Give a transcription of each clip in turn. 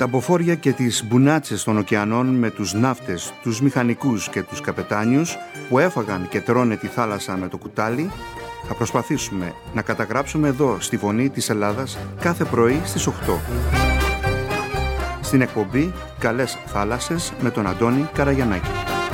τα μποφόρια και τις μπουνάτσες των ωκεανών με τους ναύτες, τους μηχανικούς και τους καπετάνιους που έφαγαν και τρώνε τη θάλασσα με το κουτάλι, θα προσπαθήσουμε να καταγράψουμε εδώ στη Φωνή της Ελλάδας κάθε πρωί στις 8. Στην εκπομπή «Καλές θάλασσες» με τον Αντώνη Καραγιαννάκη.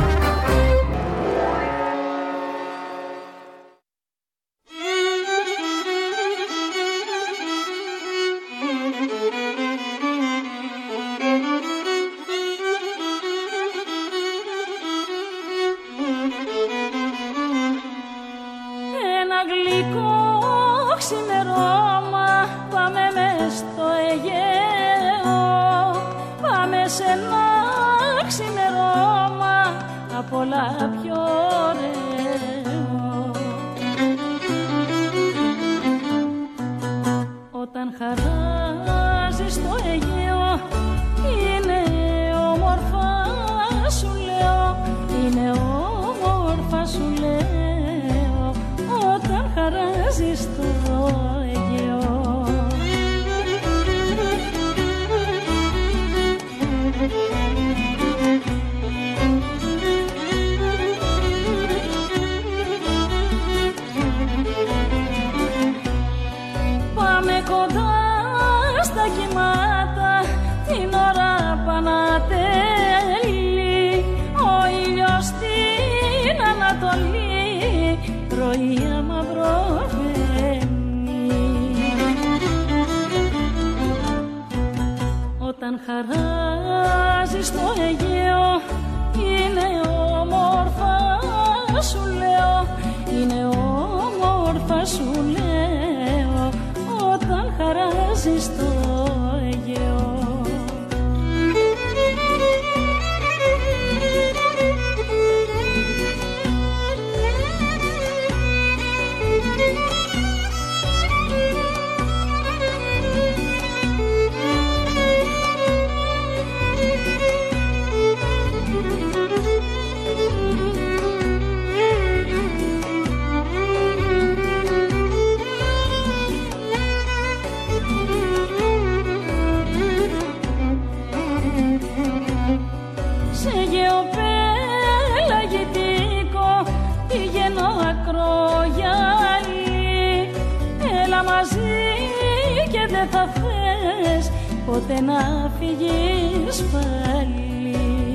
Ποτέ να φύγεις πάλι.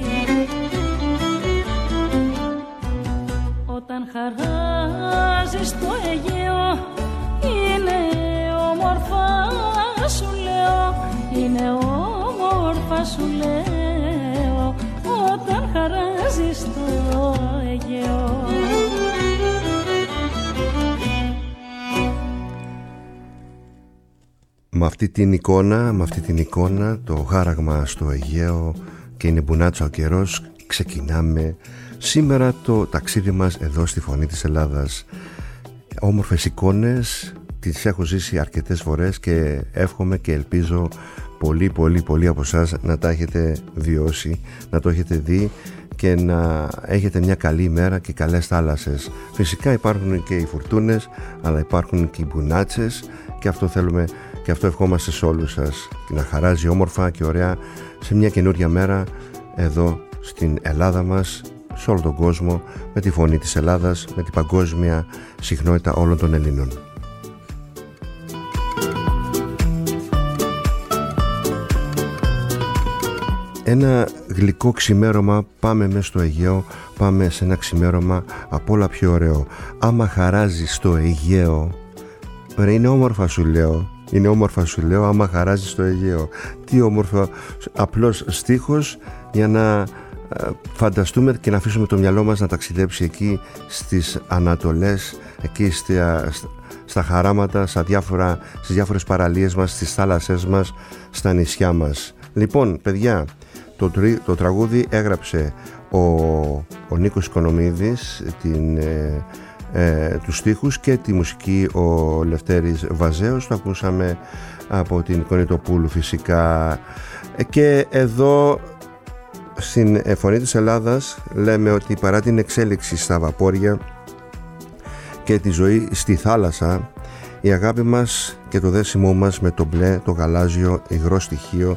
Όταν χαράζεις το Αιγαίο είναι όμορφα σου λέω, είναι όμορφα σου λέω, όταν χαράζεις το Αιγαίο. Με αυτή την εικόνα, το χάραγμα στο Αιγαίο και είναι μπουνάτσα ο καιρός, ξεκινάμε σήμερα το ταξίδι μας εδώ στη Φωνή της Ελλάδας. Όμορφες εικόνες, τις έχω ζήσει αρκετές φορές και εύχομαι και ελπίζω πολλοί από εσάς να τα έχετε βιώσει, να το έχετε δει και να έχετε μια καλή ημέρα και καλές θάλασσες. Φυσικά υπάρχουν και οι φουρτούνες, αλλά υπάρχουν και οι μπουνάτσες και αυτό θέλουμε και αυτό ευχόμαστε σε όλους σας, και να χαράζει όμορφα και ωραία σε μια καινούρια μέρα εδώ στην Ελλάδα μας, σε όλο τον κόσμο, με τη Φωνή της Ελλάδας, με την παγκόσμια συχνότητα όλων των Ελλήνων. Ένα γλυκό ξημέρωμα, πάμε μέσα στο Αιγαίο, πάμε σε ένα ξημέρωμα από όλα πιο ωραίο. Άμα χαράζει στο Αιγαίο, είναι όμορφα σου λέω. Είναι όμορφα σου λέω, άμα χαράζει στο Αιγαίο. Τι όμορφο, απλός στίχος για να φανταστούμε και να αφήσουμε το μυαλό μας να ταξιδέψει εκεί στις Ανατολές, εκεί στα χαράματα, στις διάφορες παραλίες μας, στις θάλασσές μας, στα νησιά μας. Λοιπόν, παιδιά, το τραγούδι έγραψε ο Νίκος Οικονομίδης, τους στίχους, και τη μουσική ο Λευτέρης Βαζέος. Το ακούσαμε από την Κονιτοπούλου φυσικά. Και εδώ στην Φωνή της Ελλάδας λέμε ότι παρά την εξέλιξη στα βαπόρια και τη ζωή στη θάλασσα, η αγάπη μας και το δέσιμό μας με το μπλε, το γαλάζιο υγρό στοιχείο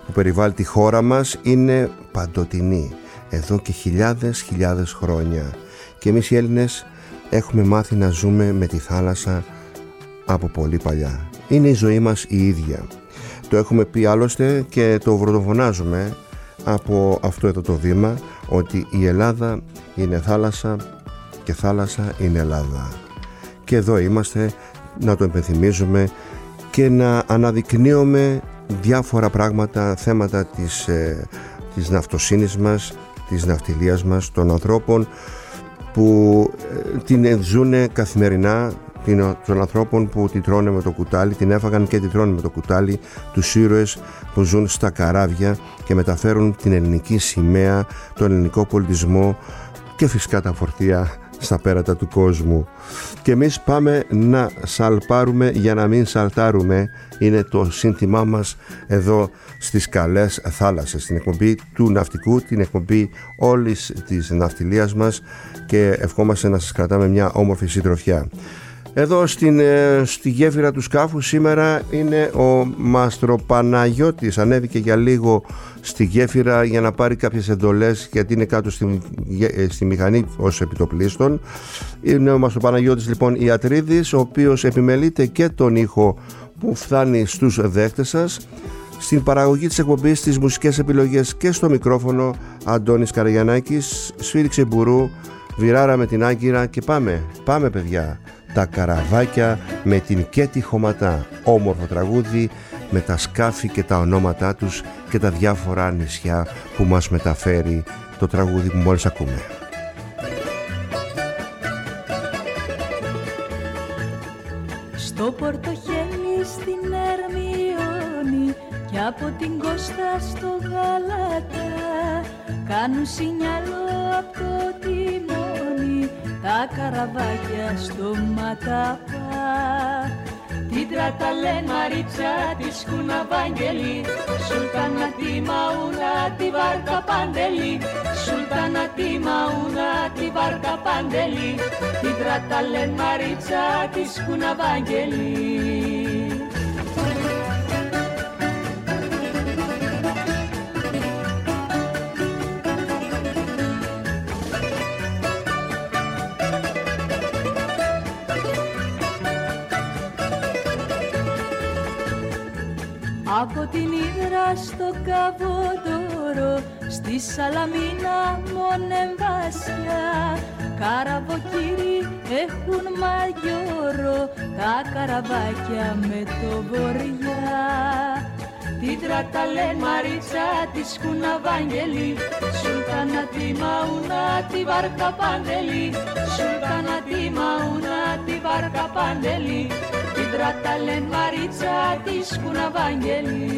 που περιβάλλει τη χώρα μας είναι παντοτινή εδώ και χιλιάδες χρόνια, και εμείς οι Έλληνες έχουμε μάθει να ζούμε με τη θάλασσα από πολύ παλιά. Είναι η ζωή μας η ίδια. Το έχουμε πει άλλωστε και το βροντοφωνάζουμε από αυτό εδώ το βήμα, ότι η Ελλάδα είναι θάλασσα και θάλασσα είναι Ελλάδα. Και εδώ είμαστε να το υπενθυμίζουμε και να αναδεικνύουμε διάφορα πράγματα, θέματα της ναυτοσύνης μας, της ναυτιλίας μας, των ανθρώπων που την ζουν καθημερινά, των ανθρώπων που την τρώνε με το κουτάλι, την έφαγαν και την τρώνε με το κουτάλι, τους ήρωες που ζουν στα καράβια και μεταφέρουν την ελληνική σημαία, τον ελληνικό πολιτισμό και φυσικά τα φορτία στα πέρατα του κόσμου. Και εμείς πάμε να σαλπάρουμε για να μην σαλτάρουμε, είναι το σύνθημά μας εδώ στις καλές θάλασσες, την εκπομπή του ναυτικού, την εκπομπή όλης της ναυτιλίας μας, και ευχόμαστε να σας κρατάμε μια όμορφη συντροφιά. Εδώ στη γέφυρα του σκάφου σήμερα είναι ο Μαστροπαναγιώτης. Ανέβηκε για λίγο στη γέφυρα για να πάρει κάποιες εντολές, γιατί είναι κάτω στη μηχανή ως επιτοπλίστων. Είναι ο Μαστροπαναγιώτης λοιπόν Ιατρίδης, ο οποίος επιμελείται και τον ήχο που φτάνει στους δέχτες σας. Στην παραγωγή της εκπομπής, στις μουσικές επιλογές και στο μικρόφωνο Αντώνης Καραγιαννάκης. Σφύριξε μπουρού, βιράρα με την Άγκυρα και πάμε παιδιά. Τα καραβάκια με την Κέτη Χωματά, όμορφο τραγούδι με τα σκάφη και τα ονόματά τους και τα διάφορα νησιά που μας μεταφέρει το τραγούδι που μόλις ακούμε. Στο Πορτοχέλι στην Ερμιόνη και από την Κώστα στο Γαλατά κάνουν σινιάλο από το τιμόνι τα καραβάκια στο Ματαπά. Την Τραταλέ Μαρίτσα τη Σκουναβάγγελη, Σουλτάνα τη Μαούνα τη Βάρκα Παντελή, Σουλτάνα τη Μαούνα τη Βάρκα Παντελή, την Τραταλέ Μαρίτσα τη Σκουναβάγγελη. Από την Ύδρα στο Καβοντόρο, στη Σαλαμίνα μονεμβάσια, καραβοκύρι έχουν μαγιόρο, τα καραβάκια με το βοριά. Την Τραταλέ Μαρίτσα τη Σκουναβάγγελη, Σουλτάνα τη Μαούνα τη Βάρκα Παντελή, Σουλτάνα τη Μαούνα τη Βάρκα Παντελή, την Τραταλέ Μαρίτσα τη Σκουναβάγγελη.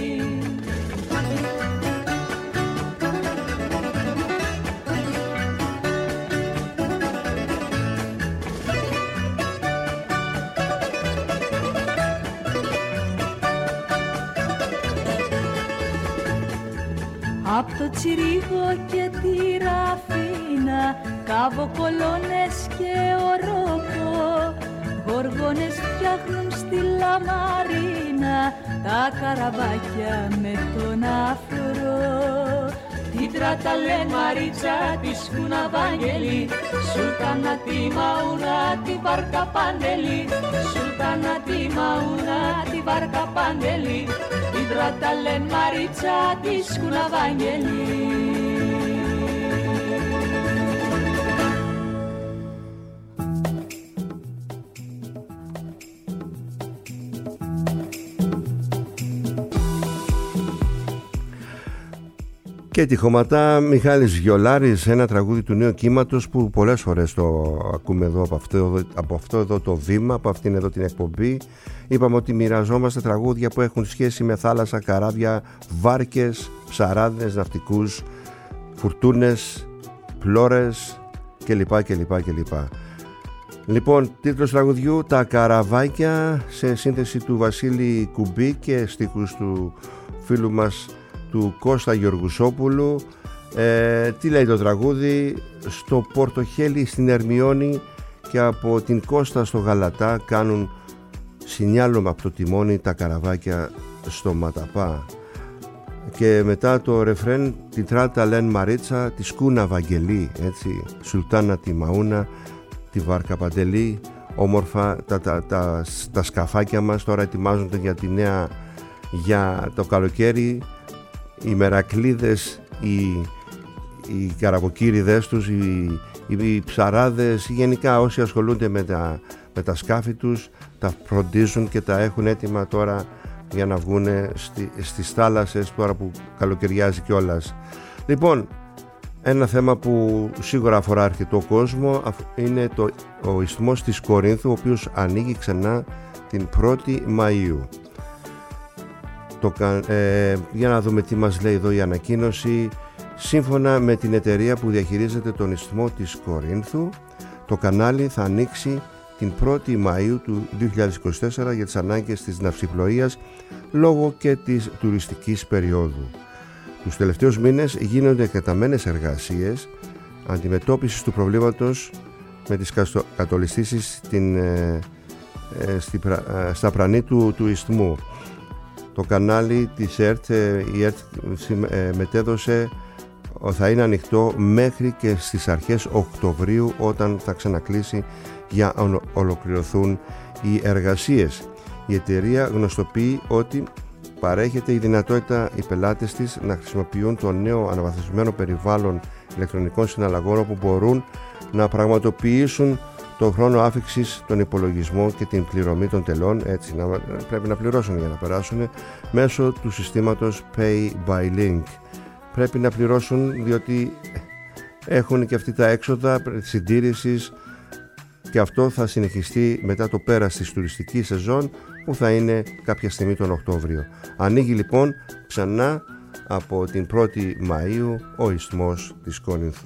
Απ' το Τσιρίγο και τη Ραφίνα, καβοκολόνες και ορόκο, γοργόνες φτιάχνουν στη Λαμαρίνα τα καραβάκια με τον αφρό. Την Τραταλέ Μαρίτσα τη Σκουναβάγγελη, Σουλτάνα τη Μαούνα τη Βάρκα Παντελή, Σουλτάνα τη Μαούνα τη Βάρκα Παντελή, την Τραταλέ Μαρίτσα τη Σκουναβάγγελη. Και τη Χωματά, Μιχάλης Βιολάρης, ένα τραγούδι του νέου κύματος που πολλές φορές το ακούμε εδώ από αυτό εδώ το βήμα, από αυτήν εδώ την εκπομπή. Είπαμε ότι μοιραζόμαστε τραγούδια που έχουν σχέση με θάλασσα, καράβια, βάρκες, ψαράδες, ναυτικούς, φουρτούνες, πλώρες κλπ. Λοιπόν, τίτλος τραγουδιού «Τα καραβάκια», σε σύνθεση του Βασίλη Κουμπί και στίχους του φίλου μας του Κώστα Γεωργουσόπουλου. Τι λέει το τραγούδι? Στο Πορτοχέλι στην Ερμιόνη και από την Κώστα στο Γαλατά κάνουν σινιάλο από το τιμόνι τα καραβάκια στο Ματαπά. και μετά το ρεφρέν την Τράτα Λεν Μαρίτσα, τη Σκούνα Βαγγελή, έτσι, Σουλτάνα τη Μαούνα, τη Βάρκα Παντελή, όμορφα τα σκαφάκια μας τώρα ετοιμάζονται για το καλοκαίρι, οι μερακλίδες, οι καραβοκύριδες τους, οι ψαράδες, γενικά όσοι ασχολούνται με τα σκάφη τους τα φροντίζουν και τα έχουν έτοιμα τώρα για να βγουν στις θάλασσες τώρα που καλοκαιριάζει κιόλας. Λοιπόν, ένα θέμα που σίγουρα αφορά αρκετό κόσμο είναι ο ισθμός της Κορίνθου, ο οποίος ανοίγει ξανά την 1η Μαΐου. Για να δούμε τι μας λέει εδώ η ανακοίνωση. Σύμφωνα με την εταιρεία που διαχειρίζεται τον ισθμό της Κορίνθου, το κανάλι θα ανοίξει την 1η Μαΐου του 2024 για τις ανάγκες της ναυσιπλοείας λόγω και της τουριστικής περίοδου. Τους τελευταίους μήνες γίνονται εκτεταμένες εργασίες αντιμετώπισης του προβλήματος με τις κατολιστήσεις στα πρανή του ισθμού. Το κανάλι της ΕΡΤ, η ΕΡΤ μετέδωσε θα είναι ανοιχτό μέχρι και στις αρχές Οκτωβρίου, όταν θα ξανακλείσει για να ολοκληρωθούν οι εργασίες. Η εταιρεία γνωστοποιεί ότι παρέχεται η δυνατότητα οι πελάτες της να χρησιμοποιούν το νέο αναβαθμισμένο περιβάλλον ηλεκτρονικών συναλλαγών, όπου μπορούν να πραγματοποιήσουν τον χρόνο άφιξης, τον υπολογισμό και την πληρωμή των τελών, έτσι πρέπει να πληρώσουν για να περάσουν, μέσω του συστήματος Pay by Link. Πρέπει να πληρώσουν διότι έχουν και αυτοί τα έξοδα συντήρησης, και αυτό θα συνεχιστεί μετά το πέρας της τουριστικής σεζόν που θα είναι κάποια στιγμή τον Οκτώβριο. Ανοίγει λοιπόν ξανά από την 1η Μαΐου ο ισθμός της Κορίνθου.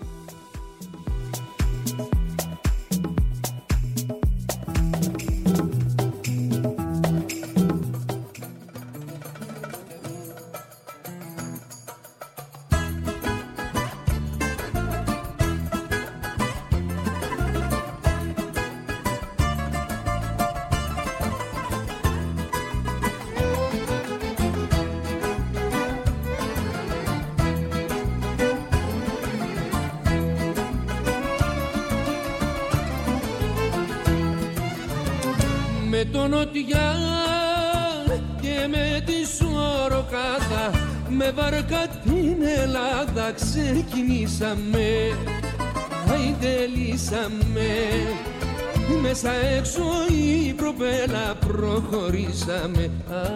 Με τον Νοτιά και με τη Σωροκάτα, με βάρκα την Ελλάδα ξεκινήσαμε, αηδελήσαμε, μέσα έξω η προπέλα προχωρήσαμε,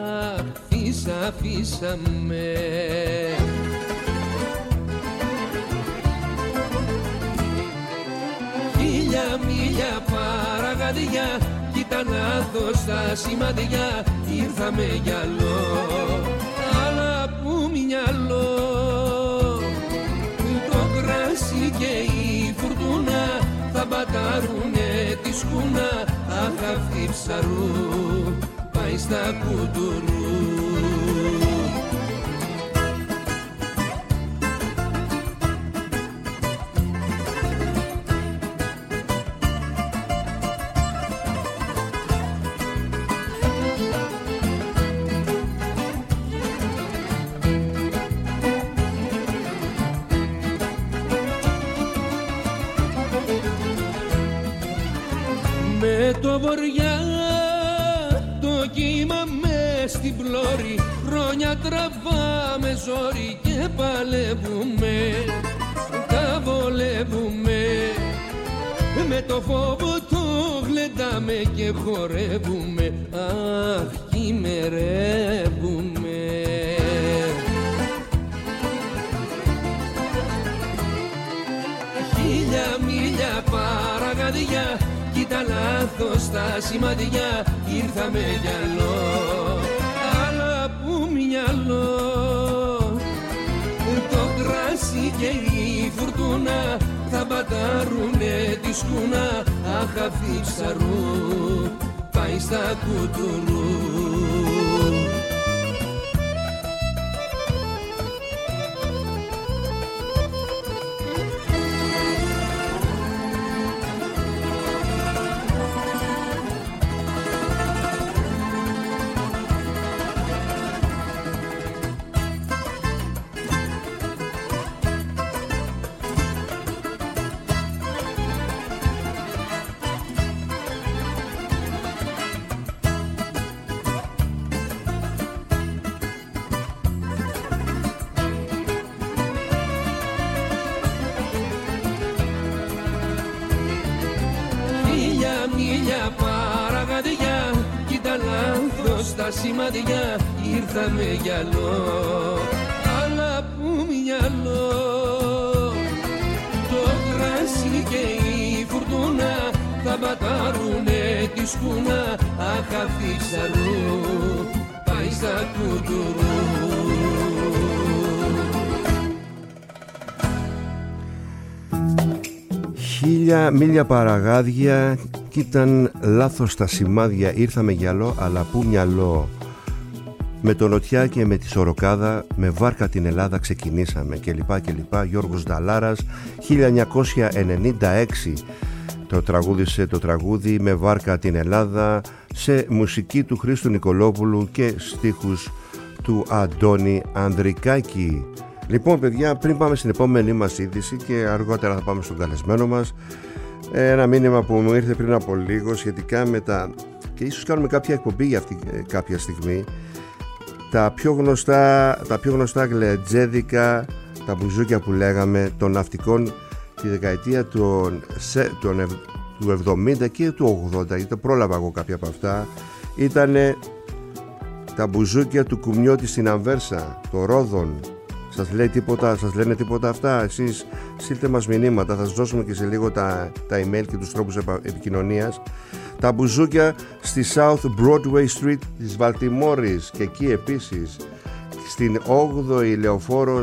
αφήσαμε. Χίλια μίλια παραγαδιά, κοίτα να δω στα σημαδιά, ήρθαμε γυαλό, αλλά που μυαλό. Το κράσι και η φουρτούνα θα μπατάρουνε τη σκούνα, αχ αυτή ψαρού πάει στα κουτουρού. Με το βοριά το κύμα μες στην πλώρη, χρόνια τραβάμε ζόρι και παλεύουμε, τα βολεύουμε. Με το φόβο το γλεντάμε και χορεύουμε, αχ χειμερεύουμε. Χίλια μίλια παραγαδιά, κοίτα λάθος στα σημαδιά, ήρθαμε γυαλό, αλλά που μυαλό. Το κράσι και η φουρτούνα θα μπατάρουνε τη σκούνα, αχ αυτή ψαρού πάει στα κουτουρού. στα σημαδιά ήρθαμε γυαλό, αλλά που μυαλό. Το κράσι και η φουρτούνα θα μπατάρουνε τη σκούνα, αχ αυτή ψαρού πάει στα κουτουρού. Χίλια μίλια παραγάδια κι ήταν λάθος τα σημάδια, ήρθαμε γυαλό αλλά πού μυαλό. Με το Νοτιά και με τη Σοροκάδα, με βάρκα την Ελλάδα ξεκινήσαμε κλπ. Γιώργος Νταλάρας, 1996 το τραγούδισε το τραγούδι με βάρκα την Ελλάδα, σε μουσική του Χρήστου Νικολόπουλου και στίχους του Αντώνη Ανδρικάκη. Λοιπόν παιδιά, πριν πάμε στην επόμενη μας είδηση και αργότερα θα πάμε στον καλεσμένο μας, ένα μήνυμα που μου ήρθε πριν από λίγο σχετικά με τα, και ίσως κάνουμε κάποια εκπομπή για αυτή κάποια στιγμή, τα πιο γνωστά γλετζέδικα, τα μπουζούκια που λέγαμε των ναυτικών τη δεκαετία του 70 και του 80, γιατί το πρόλαβα εγώ κάποια από αυτά. Ήταν τα μπουζούκια του Κουμιώτη στην Αμβέρσα, το Ρόδον. Σας λένε τίποτα αυτά? Εσείς στείλτε μας μηνύματα, θα σας δώσουμε και σε λίγο τα email και τους τρόπους επικοινωνίας. Τα μπουζούκια στη South Broadway Street της Βαλτιμόρης, και εκεί επίσης στην 8η Λεωφόρο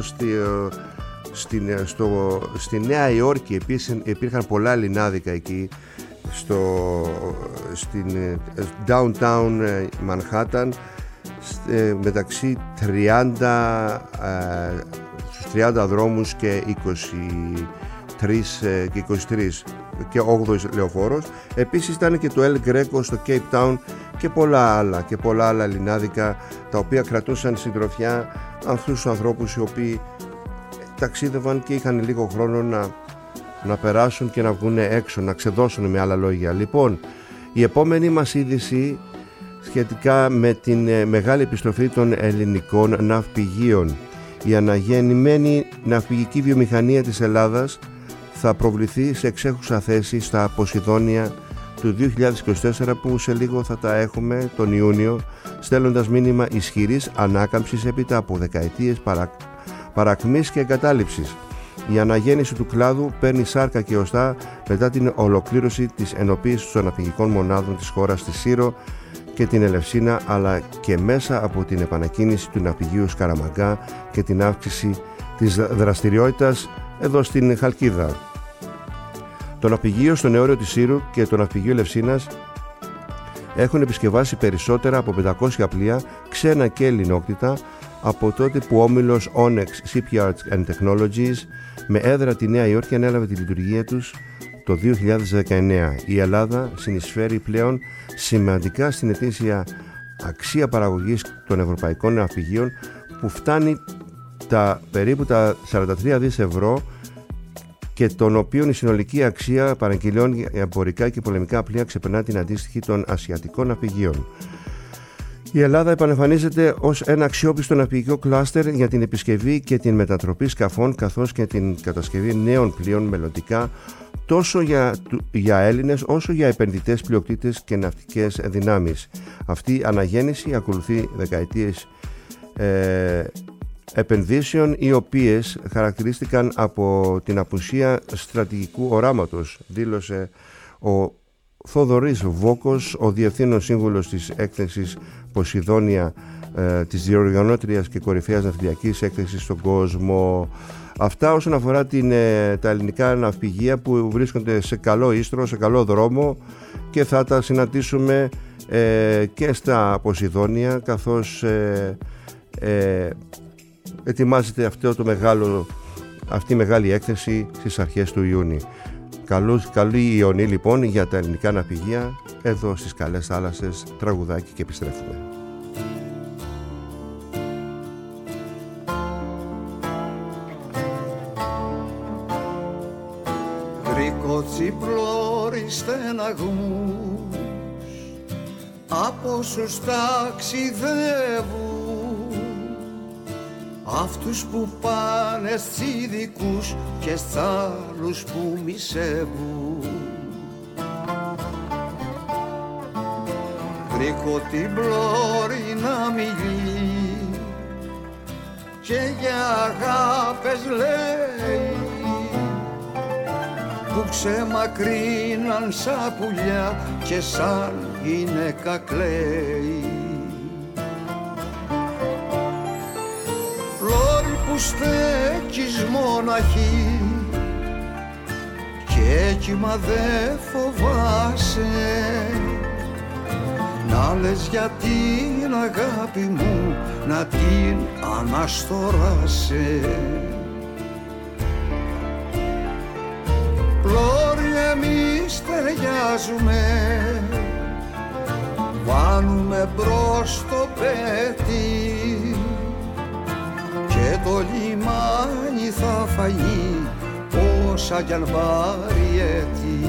στη Νέα Υόρκη επίσης υπήρχαν πολλά λινάδικα εκεί, στην downtown Manhattan, μεταξύ 30 δρόμους και 23 και 8η Λεωφόρος. Επίσης ήταν και το El Greco στο Cape Town και πολλά άλλα λινάδικα, τα οποία κρατούσαν συντροφιά αυτούς τους ανθρώπους οι οποίοι ταξίδευαν και είχαν λίγο χρόνο να περάσουν και να βγουν έξω, να ξεδώσουν, με άλλα λόγια. Λοιπόν, η επόμενη μας είδηση σχετικά με την μεγάλη επιστροφή των ελληνικών ναυπηγείων. Η αναγεννημένη ναυπηγική βιομηχανία της Ελλάδας θα προβληθεί σε εξέχουσα θέση στα Ποσειδόνια του 2024, που σε λίγο θα τα έχουμε τον Ιούνιο, στέλνοντας μήνυμα ισχυρής ανάκαμψης έπειτα από δεκαετίες παρακμής και εγκατάλειψης. Η αναγέννηση του κλάδου παίρνει σάρκα και οστά μετά την ολοκλήρωση της ενοποίησης των ναυπηγικών μονάδων της χώρας στη Σύρο και την Ελευσίνα, αλλά και μέσα από την επανακίνηση του ναυπηγείου Σκαραμαγκά και την αύξηση της δραστηριότητας εδώ στην Χαλκίδα. Το ναυπηγείο στο Νεόριο της Σύρου και το ναυπηγείο Ελευσίνας έχουν επισκευάσει περισσότερα από 500 πλοία, ξένα και ελληνόκτητα, από τότε που ο όμιλος Onyx Shipyards and Technologies με έδρα τη Νέα Υόρκη ανέλαβε τη λειτουργία τους το 2019. Η Ελλάδα συνεισφέρει πλέον σημαντικά στην ετήσια αξία παραγωγής των ευρωπαϊκών ναυπηγείων, που φτάνει περίπου τα 43 δις ευρώ, και των οποίων η συνολική αξία παραγγελιών για εμπορικά και πολεμικά πλοία ξεπερνά την αντίστοιχη των ασιατικών ναυπηγείων. Η Ελλάδα επανεμφανίζεται ως ένα αξιόπιστο ναυπηγικό κλάστερ για την επισκευή και την μετατροπή σκαφών, καθώς και την κατασκευή νέων πλοίων μελλοντικά, τόσο για Έλληνες όσο για επενδυτές, πλειοκτήτες και ναυτικές δυνάμεις. Αυτή η αναγέννηση ακολουθεί δεκαετίες επενδύσεων, οι οποίες χαρακτηρίστηκαν από την απουσία στρατηγικού οράματος, δήλωσε ο Θοδωρής Βόκος, ο Διευθύνων Σύμβουλος της έκθεσης Ποσειδόνια, της διοργανώτριας και κορυφαίας ναυτιλιακής έκθεσης στον κόσμο. Αυτά όσον αφορά τα ελληνικά ναυπηγεία, που βρίσκονται σε καλό ίστρο, σε καλό δρόμο, και θα τα συναντήσουμε και στα Ποσειδόνια, καθώς ετοιμάζεται αυτή η μεγάλη έκθεση στις αρχές του Ιούνιου. Καλή Ιωνή λοιπόν για τα ελληνικά ναυπηγεία, εδώ στις καλές θάλασσες, τραγουδάκι και επιστρέφουμε. Γρικοτσιπλώροι στεναγμούς από όσους ταξιδεύουν, αυτούς που πάνε στsidικούς και σ' άλλους που μισεύουν. βρήκω την πλώρη να μιλεί και για αγάπες λέει που ξεμακρύναν σαν πουλιά και σαν γυναίκα κλαίει. Πλώρη που στέκεις μοναχή και κύμα δε φοβάσαι να λες για την αγάπη μου να την αναστοράσαι. Πλώρη εμείς ταιριάζουμε, βάνουμε μπρος το πέτι και το λιμάνι θα φανεί όσα κι αν πάρει έτη.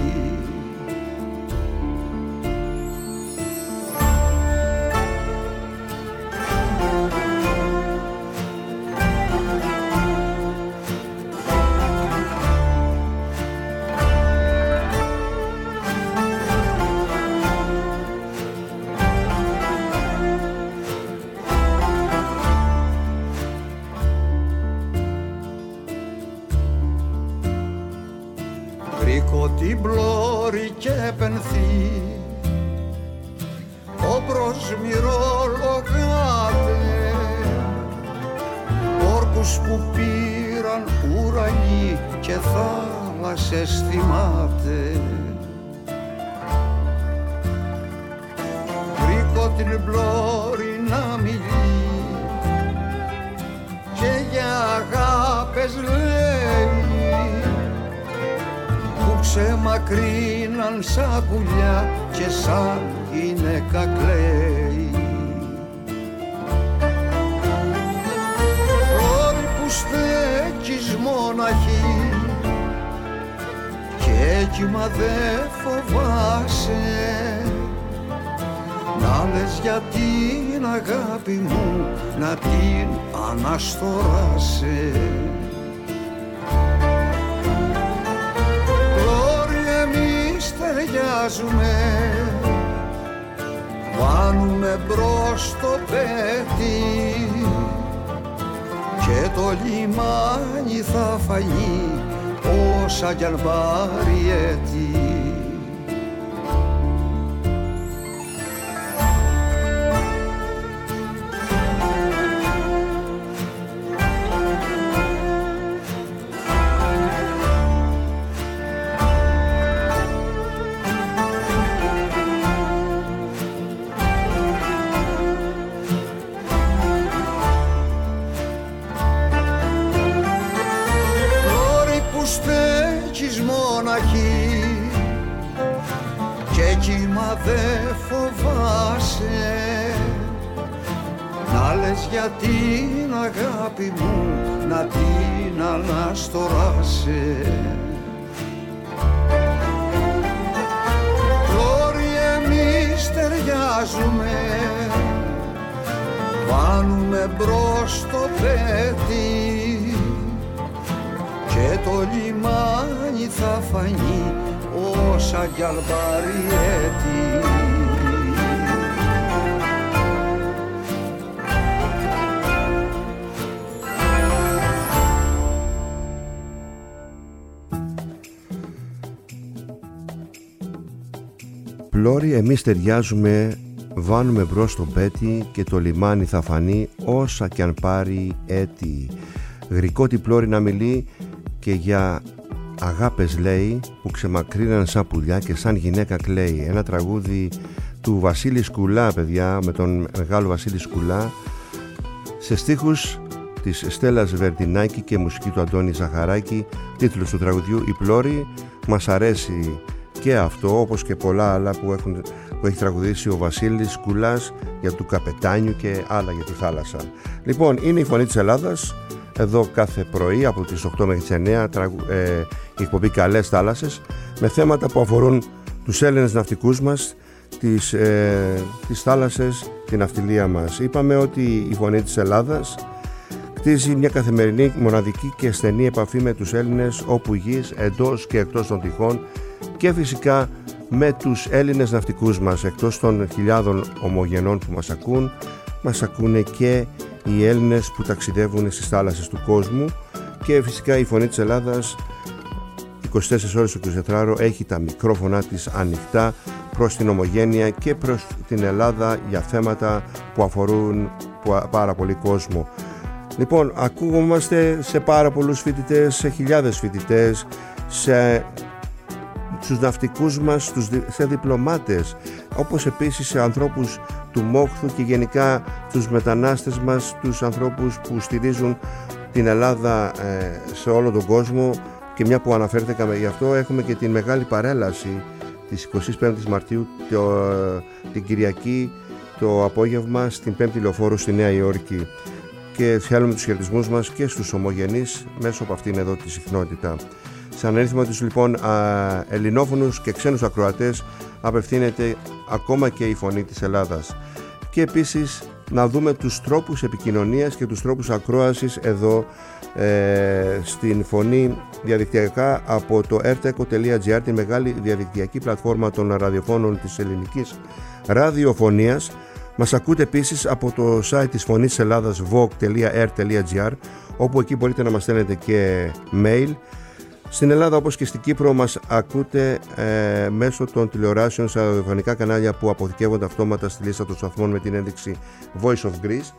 Βρήκω την πλώρη και πενθεί όμπρος μυρολογάτε όρκους που πήραν ουρανοί και θάλασσες θυμάται. Βρήκω την πλώρη να μιλεί και για αγάπες λέει ξεμακρύναν σαν πουλιά και σαν γυναίκα κλαίει. Πλώρη που στέκεις μοναχή και κύμα δε φοβάσαι να λες για την αγάπη μου να την αναστοράσαι. Ταιριάζουμε, βάνουμε μπρος το πέτι και το λιμάνι θα φανεί όσα κι αν πάρει έτη. Δε φοβάσαι να λες για την αγάπη μου να την αναστοράσαι. Πλώρη εμείς ταιριάζουμε, βάνουμε μπρος το πέτι και το λιμάνι θα φανεί όσα κι αν πάρει έτη. Πλώρη εμείς ταιριάζουμε, βάνουμε μπρος το πέτι και το λιμάνι θα φανεί όσα κι αν πάρει έτη. Γρικό την πλώρη να μιλεί και για αγάπες λέει που ξεμακρύναν σαν πουλιά και σαν γυναίκα κλαίει. Ένα τραγούδι του Βασίλη Σκουλά, παιδιά, με τον μεγάλο Βασίλη Σκουλά, σε στίχους της Στέλλας Βερτινάκη και μουσική του Αντώνη Ζαχαράκη. Τίτλος του τραγουδιού «Η Πλώρη». Μας αρέσει και αυτό, όπως και πολλά άλλα που έχει τραγουδήσει ο Βασίλης Σκουλάς για του καπετάνιου και άλλα για τη θάλασσα. Λοιπόν, είναι η Φωνή της Ελλάδας. Εδώ κάθε πρωί από τις 8 μέχρι τις 9 η εκπομπή Καλές Θάλασσες με θέματα που αφορούν τους Έλληνες ναυτικούς μας, τις θάλασσες, την ναυτιλία μας. Είπαμε ότι η Φωνή της Ελλάδας κτίζει μια καθημερινή, μοναδική και στενή επαφή με τους Έλληνες όπου γης, εντός και εκτός των τυχών και φυσικά με τους Έλληνες ναυτικούς μας. Εκτός των χιλιάδων ομογενών που μας ακούνε και οι Έλληνες που ταξιδεύουν στις θάλασσες του κόσμου, και φυσικά η Φωνή της Ελλάδας 24 ώρες το 24ωρο έχει τα μικρόφωνα της ανοιχτά προς την ομογένεια και προς την Ελλάδα για θέματα που αφορούν πάρα πολύ κόσμο. Λοιπόν, ακούγόμαστε σε πάρα πολλούς φοιτητές, σε χιλιάδες φοιτητές, στους ναυτικούς μας, σε διπλωμάτες, όπως επίσης σε ανθρώπους του μόχθου και γενικά τους μετανάστες μας, τους ανθρώπους που στηρίζουν την Ελλάδα σε όλο τον κόσμο. Και μια που αναφέρθηκαμε γι' αυτό, έχουμε και την μεγάλη παρέλαση της 25ης Μαρτίου την Κυριακή το απόγευμα στην 5η Λεωφόρου στη Νέα Υόρκη, και θέλουμε τους χαιρετισμούς μας και στους ομογενείς μέσω από αυτήν εδώ τη συχνότητα. Σαν αριθμό τους λοιπόν ελληνόφωνους και ξένους ακροατές απευθύνεται ακόμα και η Φωνή της Ελλάδας. Και επίσης να δούμε τους τρόπους επικοινωνίας και τους τρόπους ακρόασης εδώ στην Φωνή διαδικτυακά από το rteco.gr, τη μεγάλη διαδικτυακή πλατφόρμα των ραδιοφώνων της ελληνικής ραδιοφωνίας. Μας ακούτε επίσης από το site της Φωνής της Ελλάδας vogue.r.gr, όπου εκεί μπορείτε να μας στέλνετε και mail. Στην Ελλάδα όπως και στην Κύπρο μας ακούτε μέσω των τηλεοράσεων σε ραδιοφωνικά κανάλια που αποθηκεύονται αυτόματα στη λίστα των σταθμών με την ένδειξη Voice of Greece.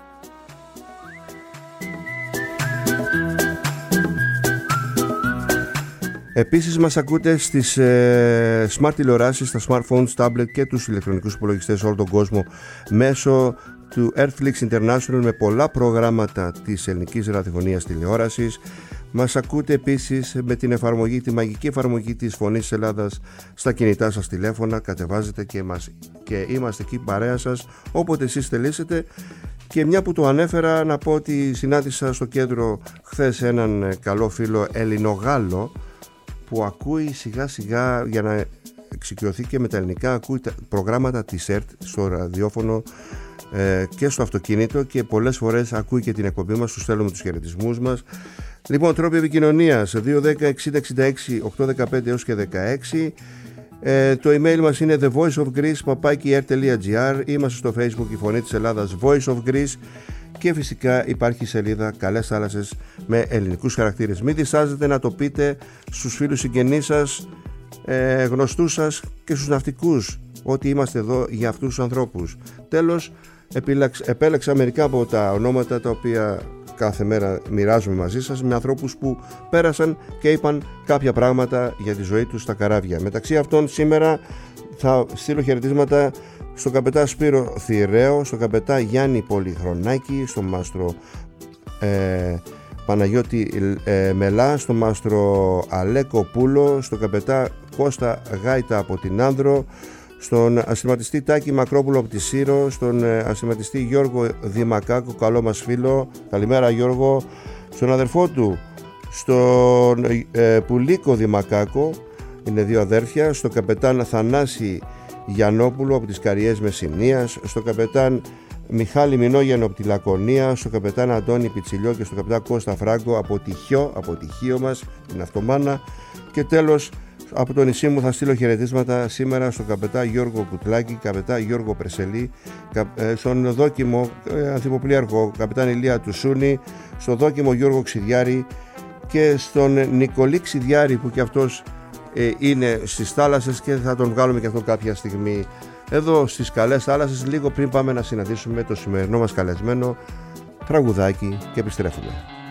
Επίσης μας ακούτε στις smart τηλεοράσεις, στα smartphones, tablet και τους ηλεκτρονικούς υπολογιστές σε όλο τον κόσμο μέσω του Earthflix International με πολλά προγράμματα της ελληνικής ραδιοφωνίας τηλεόρασης. Μας ακούτε επίσης με την εφαρμογή, τη μαγική εφαρμογή της Φωνής της Ελλάδας στα κινητά σας τηλέφωνα. Κατεβάζετε και είμαστε εκεί παρέα σας όποτε εσείς θελήσετε. Και μια που το ανέφερα, να πω ότι συνάντησα στο κέντρο χθες έναν καλό φίλο Ελληνογάλλο που ακούει σιγά σιγά, για να εξοικειωθεί και με τα ελληνικά, ακούει τα προγράμματα της ΕΡΤ στο ραδιόφωνο και στο αυτοκίνητο, και πολλές φορές ακούει και την εκπομπή μας. Τους στέλνουμε τους χαιρετισμούς μας. Λοιπόν, τρόποι επικοινωνίας 210-60-66-815 έως και 16. Το email μας είναι thevoiceofgreece@r.gr. Είμαστε στο Facebook η Φωνή της Ελλάδας Voice of Greece, και φυσικά υπάρχει σελίδα Καλές Θάλασσες με ελληνικούς χαρακτήρες. Μην διστάζετε να το πείτε στους φίλους συγγενείς σας, γνωστούς σας και στους ναυτικούς ότι είμαστε εδώ για αυτούς τους ανθρώπους. Τέλος, επέλεξα μερικά από τα ονόματα τα οποία κάθε μέρα μοιράζουμε μαζί σας, με ανθρώπους που πέρασαν και είπαν κάποια πράγματα για τη ζωή τους στα καράβια. Μεταξύ αυτών σήμερα θα στείλω χαιρετίσματα στον καπετά Σπύρο Θηραίο, στον καπετά Γιάννη Πολυχρονάκη, στον μάστρο Παναγιώτη Μελά, στον μάστρο Αλέκο Πούλο, στον καπετά Κώστα Γάιτα από την Άνδρο, στον ασηματιστή Τάκη Μακρόπουλο από τη Σύρο, στον ασηματιστή Γιώργο Δημακάκο, καλό μας φίλο, καλημέρα Γιώργο, στον αδερφό του, στον Πουλίκο Δημακάκο, είναι δύο αδέρφια, στον καπετάν Θανάση Γιαννόπουλο από τις Καριές Μεσσηνίας, στον καπετάν Μιχάλη Μινόγιανο από τη Λακωνία, στον καπετάν Αντώνη Πιτσιλιό και στον καπετάν Κώστα Φράγκο από τη Χίο μας, την Αυτομάνα. Και τέλος, από το νησί μου θα στείλω χαιρετίσματα σήμερα στον καπετά Γιώργο Κουτλάκη, καπετά Γιώργο Πρεσελή, στον δόκιμο ανθυποπλοίαρχο καπετάν Ηλία Τουσούνη, στον δόκιμο Γιώργο Ξιδιάρη και στον Νικολή Ξιδιάρη που και αυτός είναι στις θάλασσες και θα τον βγάλουμε και αυτό κάποια στιγμή εδώ στις Καλές Θάλασσες, λίγο πριν πάμε να συναντήσουμε το σημερινό μας καλεσμένο. Τραγουδάκι και επιστρέφουμε.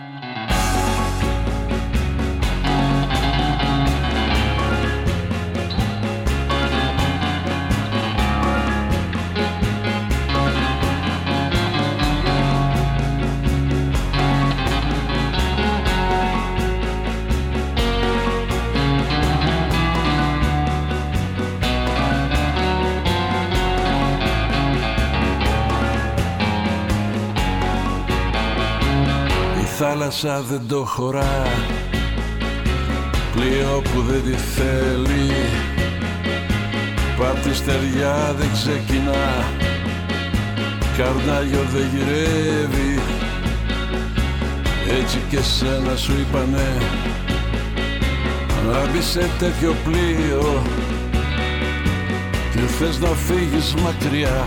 Θάλασσα δεν το χωρά, πλοίο που δεν τη θέλει, πάρτι στεριά δεν ξεκινά, καρνάγιο δεν γυρεύει. Έτσι και σένα σου είπανε να μπει σε τέτοιο πλοίο, και θες να φύγεις μακριά.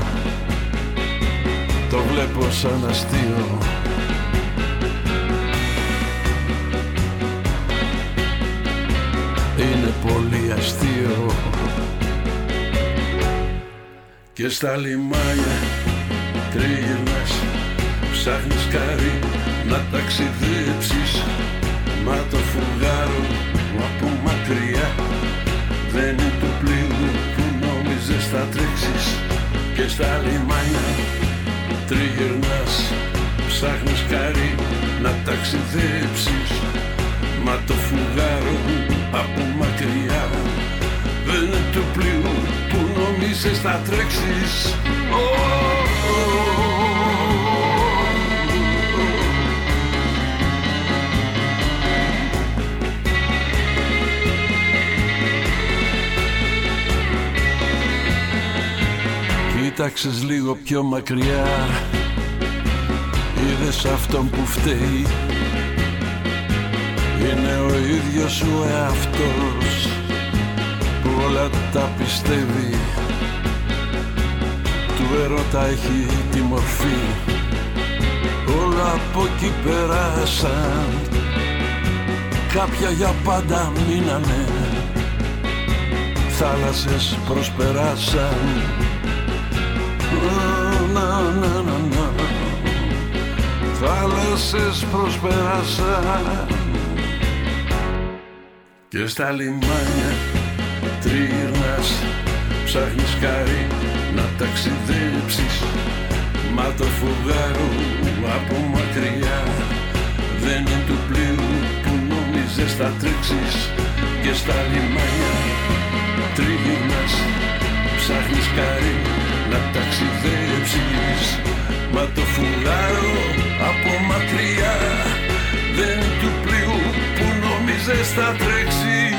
Το βλέπω σαν αστείο. Είναι πολύ αστείο. Και στα λιμάνια τριγυρνάς, ψάχνεις καρύ να ταξιδέψεις. Μα το φουγάρο από μακριά δεν είναι του πλοίου που νόμιζες θα τρέξεις. Και στα λιμάνια τριγυρνάς, ψάχνεις καρύ να ταξιδέψεις. Μα το φουγάρο από μακριά δεν είναι του πλοίου που νομίζεις θα τρέξεις. Κοίταξες λίγο πιο μακριά, είδες αυτόν που φταίει. Είναι ο ίδιος ο εαυτός που όλα τα πιστεύει. Του ερώτα έχει τη μορφή, όλα από εκεί περάσαν. Κάποια για πάντα μείνανε, θάλασσες προσπεράσαν. Θάλασσες προσπεράσαν. Και στα λιμάνια τριγυρνάς, ψάχνεις καρύ να ταξιδέψεις. Μα το φουγάρο από μακριά δεν είναι του πλοίου που νόμιζες θα τρέξεις. Και στα λιμάνια τριγυρνάς, ψάχνεις καρύ να ταξιδέψεις. Μα το φουγάρο από μακριά δεν είναι του πλοίου που νόμιζες θα τρέξεις.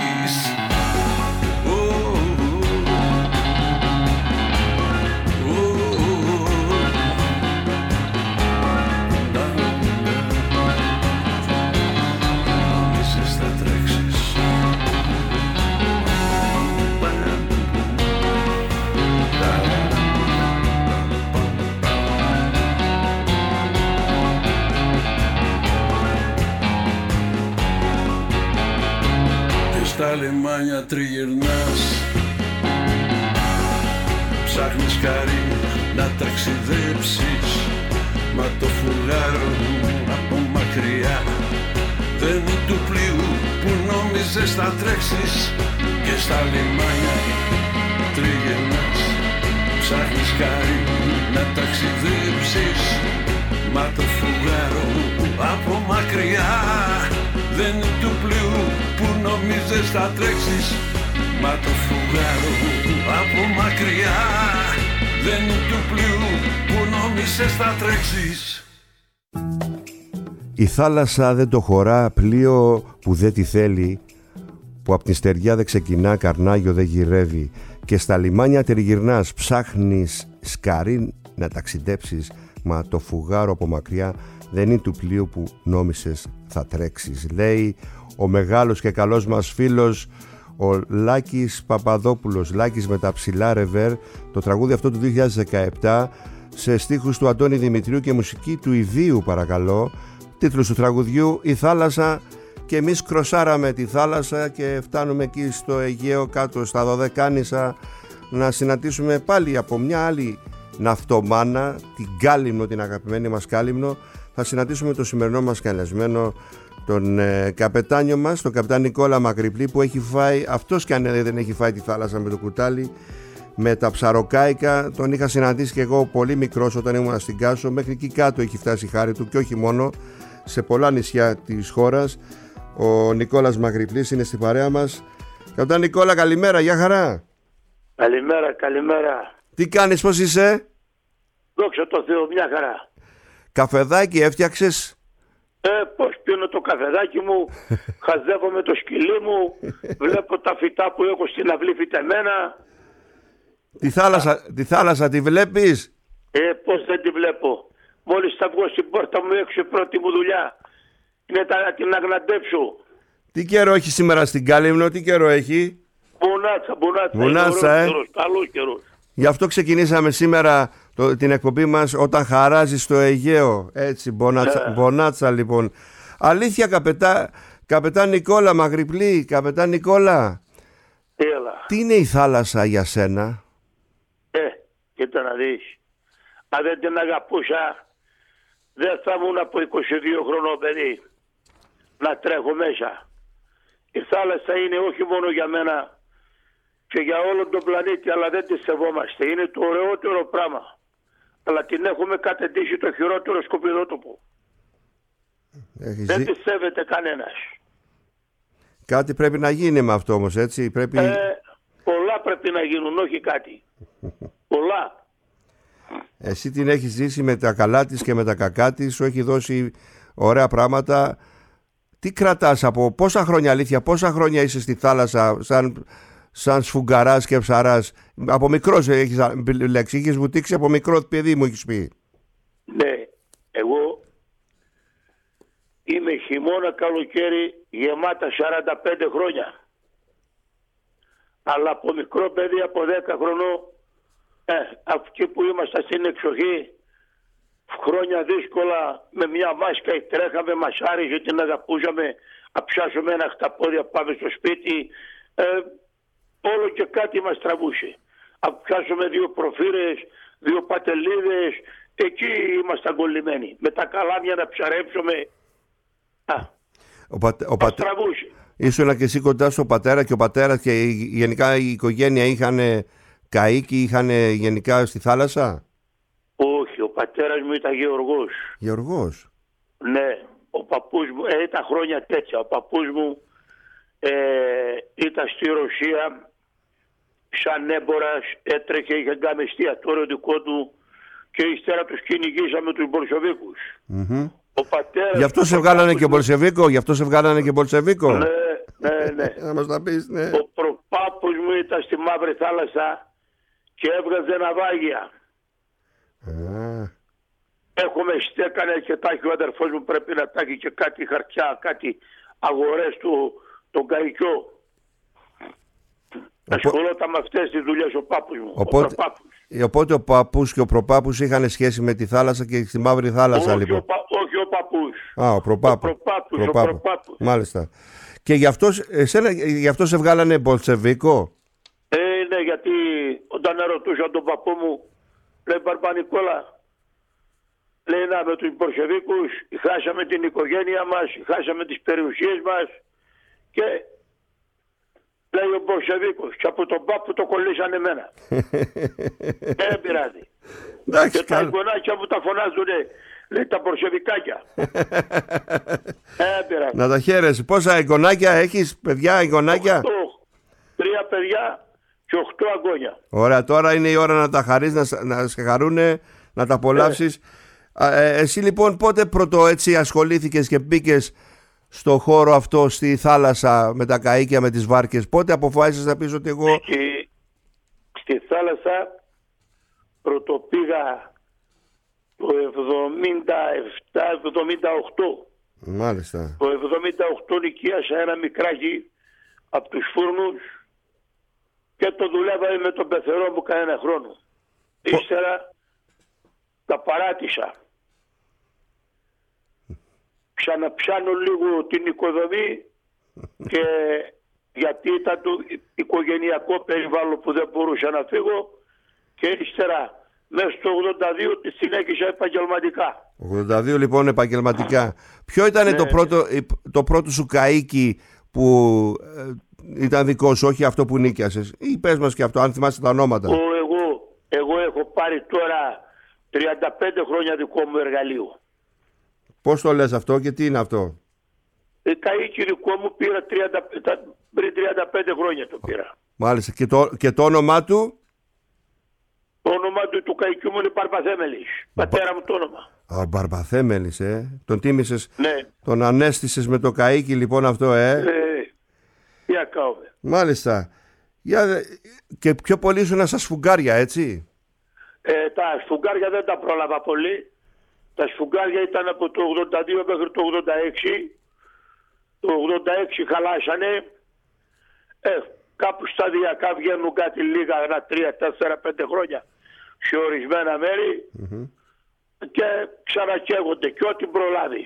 Στα λιμάνια τριγυρνάς, ψάχνεις καρύ να ταξιδέψεις. Μα το φουγάρο από μακριά δεν είναι του πλοίου που νόμιζες θα τρέξεις. Και στα λιμάνια τριγυρνάς, ψάχνεις καρύ να ταξιδέψεις. Μα το φουγάρο από μακριά δεν είναι του πλοίου που νομίζεις θα τρέξεις. Μα το φουγάρο από μακριά δεν είναι του πλοίου που νόμιζες θα τρέξεις. Η θάλασσα δεν το χωρά πλοίο που δεν τη θέλει, που απ' την στεριά δεν ξεκινά, καρνάγιο δεν γυρεύει. Και στα λιμάνια τριγυρνάς, ψάχνεις σκαρί να ταξιδέψεις. Μα το φουγάρο από μακριά δεν είναι του πλοίου που νόμισες θα τρέξεις. Λέει ο μεγάλος και καλός μας φίλος ο Λάκης Παπαδόπουλος, Λάκης με τα ψηλά ρεβέρ, το τραγούδι αυτό του 2017 σε στίχους του Αντώνη Δημητρίου και μουσική του Ιδίου, παρακαλώ. Τίτλος του τραγουδιού «Η θάλασσα». Και εμείς κροσάραμε τη θάλασσα και φτάνουμε εκεί στο Αιγαίο, κάτω στα Δωδεκάνησα, να συναντήσουμε πάλι από μια άλλη ναυτομάνα, την Κάλυμνο, την αγαπημένη μας Κάλυμνο. Θα συναντήσουμε το σημερινό μας καλεσμένο, τον καπετάνιο μας, τον καπετάν Νικόλα Μακριπλή, που έχει φάει, αυτός κι αν δεν έχει φάει τη θάλασσα με το κουτάλι, με τα ψαροκάικα. Τον είχα συναντήσει και εγώ πολύ μικρός όταν ήμουν στην Κάσο. Μέχρι εκεί κάτω έχει φτάσει η χάρη του και όχι μόνο, σε πολλά νησιά της χώρας. Ο Νικόλας Μακριπλής είναι στην παρέα μας. Καπετάν Νικόλα, καλημέρα, γεια χαρά. Καλημέρα, καλημέρα. Τι κάνεις, πώς είσαι? Δόξα τω Θεώ, μια χαρά. Καφεδάκι έφτιαξες? Πώς πίνω το καφεδάκι μου, χαζεύω το σκυλί μου, βλέπω τα φυτά που έχω στην αυλή φυτεμένα. Τη θάλασσα τη βλέπεις? Πώς δεν τη βλέπω. Μόλις θα βγω στην πόρτα μου έξω, η πρώτη μου δουλειά είναι να την αγναντέψω. Τι καιρό έχει σήμερα στην Κάλυμνο, τι καιρό έχει? Μπουνάτσα, Καλός καιρός. Γι' αυτό ξεκινήσαμε σήμερα την εκπομπή μας όταν χαράζει στο Αιγαίο. Έτσι, Μπονάτσα λοιπόν. Αλήθεια, καπετάν Νικόλα, Μαγριπλή, καπετάν Νικόλα. Έλα. Τι είναι η θάλασσα για σένα? Κοίτα να δεις. Αν δεν την αγαπούσα, δεν θα ήμουν από 22 χρονών παιδί να τρέχω μέσα. Η θάλασσα είναι όχι μόνο για μένα και για όλο τον πλανήτη, αλλά δεν τη σεβόμαστε. Είναι το ωραιότερο πράγμα. Αλλά την έχουμε κατεντήσει το χειρότερο σκουπιδότοπο. Δεν τη σέβεται κανένας. Κάτι πρέπει να γίνει με αυτό όμως, έτσι. Πολλά πρέπει να γίνουν, όχι κάτι. Πολλά. Εσύ την έχεις ζήσει με τα καλά της και με τα κακά της, σου έχει δώσει ωραία πράγματα. Τι κρατάς από πόσα χρόνια, αλήθεια, πόσα χρόνια είσαι στη θάλασσα σαν σφουγγαράς και ψαράς? Από μικρός έχεις λέξει, είχες βουτήξει από μικρό παιδί, μου έχεις πει. Ναι, εγώ είμαι χειμώνα καλοκαίρι γεμάτα 45 χρόνια. Αλλά από μικρό παιδί, από 10 χρονών, εκεί που ήμασταν στην εξοχή, χρόνια δύσκολα, με μια μάσκα τρέχαμε, μας άρεσε, την αγαπούσαμε, να πιάσουμε ένα χταπόδια, πάμε στο σπίτι, όλο και κάτι μας τραβούσε. Να πιάσουμε 2 προφύρες, 2 πατελίδες, εκεί ήμασταν κολλημένοι. Με τα καλάμια να ψαρέψουμε, μας τραβούσε. Ήσουν και εσύ κοντά στο πατέρα, και ο πατέρας και γενικά η οικογένεια είχαν καΐκι, είχαν γενικά στη θάλασσα? Όχι, ο πατέρας μου ήταν γεωργός. Γεωργός? Ναι, ο παππούς μου ήταν χρόνια τέτοια. Ο παππούς μου ήταν στη Ρωσία σαν έμπορας, έτρεχε, είχε κάνει εστιατόριο δικό του και ύστερα τους κυνηγήσαμε τους Μπολσεβίκους. Ο πατέρας... Γι' αυτό σε βγάλανε και Μπολσεβίκο, Ναι. Να μας τα πεις, ναι. Ο προπάπους μου ήταν στη Μαύρη Θάλασσα και έβγαζε ναυάγια. Έχουμε στέκανε και τα έχει ο αδερφός μου, πρέπει να τα έχει και κάτι χαρτιά, κάτι αγορές του, τον καϊκιό. Ασχολόταν με αυτές τις δουλειές ο πάπους μου, ο προπάπους. Οπότε ο παππούς και ο προπάπους είχαν σχέση με τη θάλασσα και στη Μαύρη Θάλασσα, λοιπόν. Όχι ο παππούς. Ο προπάπους. Μάλιστα. Και γι' αυτό σε βγάλανε Μπολσεβίκο? Ναι, γιατί όταν ρωτούσα τον παππού μου, λέει, Μπαρμπα-Νικόλα, λέει, να, με τους Μπολσεβίκους χάσαμε την οικογένεια μας, χάσαμε τις περιουσίες μας και λέει ο Μπολσεβίκος, και από τον πάπου το κολλήσανε εμένα. Δεν πειράζει. Και τα εγγονάκια μου τα φωνάζουνε, λέει, τα Μπολσεβικάκια. Πειράζει. Να τα χαίρεσαι. Πόσα εγγονάκια έχεις, παιδιά, εγγονάκια? 3 παιδιά και 8 αγγόνια. Ωραία, τώρα είναι η ώρα να τα χαρείς, να σε χαρούνε, να τα απολαύσεις. Εσύ λοιπόν πότε πρώτο έτσι ασχολήθηκες και μπήκες στο χώρο αυτό, στη θάλασσα, με τα καΐκια, με τις βάρκες? Πότε αποφάσισες να πεις ότι εγώ... Στη θάλασσα πρωτοπήγα το 77-78. Μάλιστα. Το 78 νοικίασα ένα μικράκι από τους φούρνους και το δουλεύαμε με τον πεθερό μου κανένα χρόνο. Ύστερα τα παράτησα. Ξαναψάνω λίγο την οικοδομή και γιατί ήταν το οικογενειακό περιβάλλον που δεν μπορούσα να φύγω και ύστερα μέσα στο 82 τη συνέχισα επαγγελματικά. 82 λοιπόν επαγγελματικά. Ποιο ήταν το πρώτο σου καΐκι που ήταν δικό σου, όχι αυτό που νίκιασες? Ή πες μας και αυτό, αν θυμάσαι τα ονόματα. Εγώ έχω πάρει τώρα 35 χρόνια δικό μου εργαλείο. Πώς το λες αυτό και τι είναι αυτό? Καΐκι δικό μου πήρα πριν 35 χρόνια το πήρα. Μάλιστα. Και το όνομά του? Το όνομα του καΐκιου μου είναι Μπαρμπαθέμελης. Πατέρα μου το όνομα. Μπαρμπαθέμελης, τον τίμησες, ναι. Τον ανέστησες με το καΐκι λοιπόν αυτό, Τι ακάουμε. Μάλιστα. Και πιο πολύ ήσουν στα σφουγγάρια, έτσι? Τα σφουγγάρια δεν τα πρόλαβα πολύ. Τα σφουγγάρια ήταν από το 82 μέχρι το 86. Το 86 χαλάσανε. κάπου σταδιακά βγαίνουν κάτι λίγα, 1, 3, 4, 5 χρόνια σε ορισμένα μέρη και ξανακαίγονται και ό,τι προλάβεις.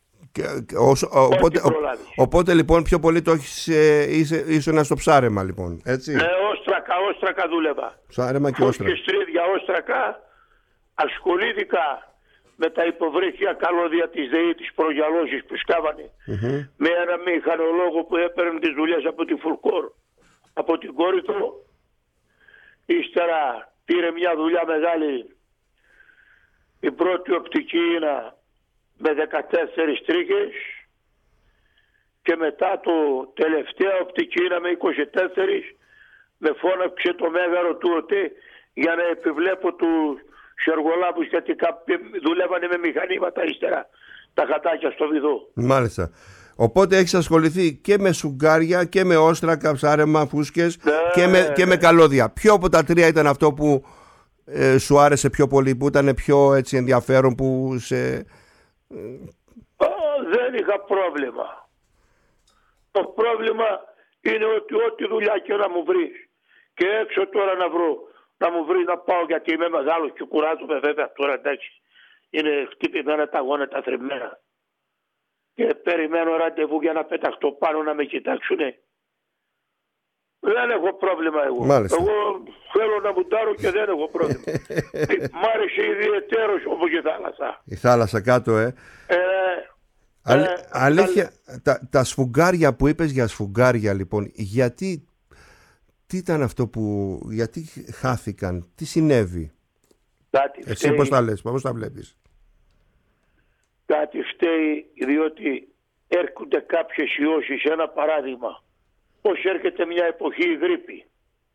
Οπότε λοιπόν πιο πολύ το έχεις ήσουν στο ψάρεμα λοιπόν, έτσι. Ναι, όστρακα δούλευα. Ψάρεμα και όστρακα. Και στρίδια όστρακα. Ασχολήθηκα με τα υποβρύχια καλώδια της ΔΕΗ, της προγιαλώσης που σκάβανε. Με ένα μηχανολόγο που έπαιρνε τις δουλειές από τη Φουλκόρ, από την κόρη του. Ύστερα πήρε μια δουλειά μεγάλη, η πρώτη οπτική είναι με 14 τρίχες και μετά το τελευταία οπτική είναι με 24. Με φώναξε το μέγαρο του ΟΤΕ για να επιβλέπω τους εργολάβους, γιατί κάποιοι δουλεύανε με μηχανήματα ύστερα τα χατάκια στο βυθό. Μάλιστα. Οπότε έχεις ασχοληθεί και με σουγκάρια και με όστρακα, ψάρεμα, φούσκες και με καλώδια. Ποιο από τα τρία ήταν αυτό που σου άρεσε πιο πολύ, που ήταν πιο έτσι ενδιαφέρον, που σε... Δεν είχα πρόβλημα. Το πρόβλημα είναι ότι ό,τι δουλειά και να μου βρεις, και έξω τώρα να μου βρει να πάω, γιατί είμαι μεγάλος και κουράζομαι βέβαια τώρα, εντάξει. Είναι χτυπημένα τα γόνατα θρυμμένα. Και περιμένω ραντεβού για να πεταχτώ πάνω να με κοιτάξουνε. Δεν έχω πρόβλημα εγώ. Μάλιστα. Εγώ θέλω να μουτάρω και δεν έχω πρόβλημα. Μ' άρεσε ιδιαιτέρως όπως η θάλασσα. Η θάλασσα κάτω, αλήθεια, τα σφουγγάρια που είπες για σφουγγάρια λοιπόν, γιατί, τι ήταν αυτό που, γιατί χάθηκαν, τι συνέβη? Εσύ πώς τα λες, πώς τα βλέπεις? Κάτι φταίει, διότι έρχονται κάποιες ιώσεις. Ένα παράδειγμα, πώς έρχεται μια εποχή η γρίπη.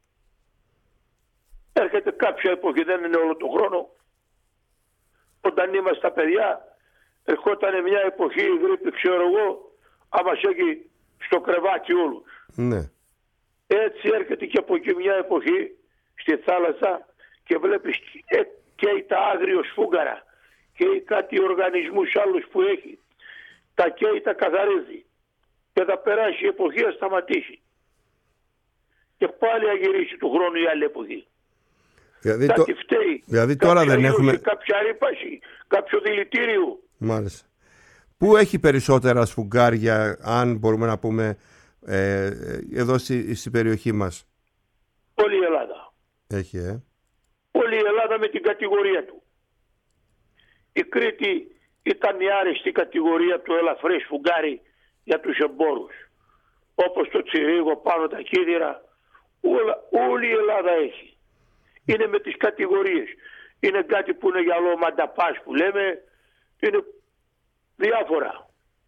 Έρχεται κάποια εποχή, δεν είναι όλο τον χρόνο. Όταν είμαστε τα παιδιά, ερχόταν μια εποχή η γρίπη, ξέρω εγώ, άμα σε έχει στο κρεβάτι όλους. Ναι. Έτσι έρχεται και από εκεί μια εποχή στη θάλασσα και βλέπεις και τα άγριο σφούγκαρα και κάτι οργανισμούς άλλους που έχει. Τα καίει, τα καθαρίζει. Και θα περάσει η εποχή, θα σταματήσει. Και πάλι θα γυρίσει του χρόνου η άλλη εποχή. Κάτι φταίει. Δηλαδή τώρα δεν έχουμε... Κάποια ρήπαση, κάποιο δηλητήριο. Μάλιστα. Πού έχει περισσότερα σφουγγάρια, αν μπορούμε να πούμε, εδώ στη περιοχή μας? Όλη η Ελλάδα. Έχει, Όλη η Ελλάδα με την κατηγορία του. Η Κρήτη ήταν η άριστη κατηγορία του ελαφρύ σφουγγάρι για τους εμπόρους. Όπως το Τσιρίγο, πάνω τα Κίδυρα, όλη η Ελλάδα έχει. Είναι με τις κατηγορίες. Είναι κάτι που είναι γυαλό μανταπάς που λέμε, είναι διάφορα.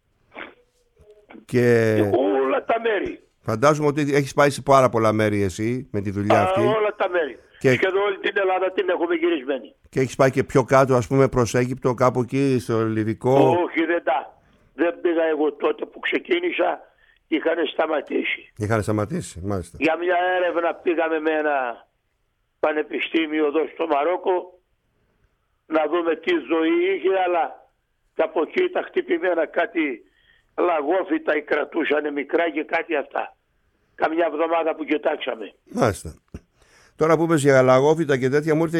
Και όλα τα μέρη. Φαντάζομαι ότι έχεις πάει σε πάρα πολλά μέρη εσύ με τη δουλειά αυτή. Όλα τα μέρη. Και σχεδόν όλη την Ελλάδα την έχουμε γυρισμένη. Και έχεις πάει και πιο κάτω, ας πούμε, προς Αίγυπτο, κάπου εκεί στο Λιβικό? Όχι, δεν πήγα εγώ τότε που ξεκίνησα. Είχαν σταματήσει. Μάλιστα. Για μια έρευνα πήγαμε με ένα πανεπιστήμιο εδώ στο Μαρόκο να δούμε τι ζωή είχε, αλλά και από εκεί τα χτυπημένα κάτι λαγόφυτα κρατούσαν μικρά και κάτι αυτά. Καμιά εβδομάδα που κοιτάξαμε. Μάλιστα. Τώρα που είπες για λαγόφυτα και τέτοια, μου ήρθε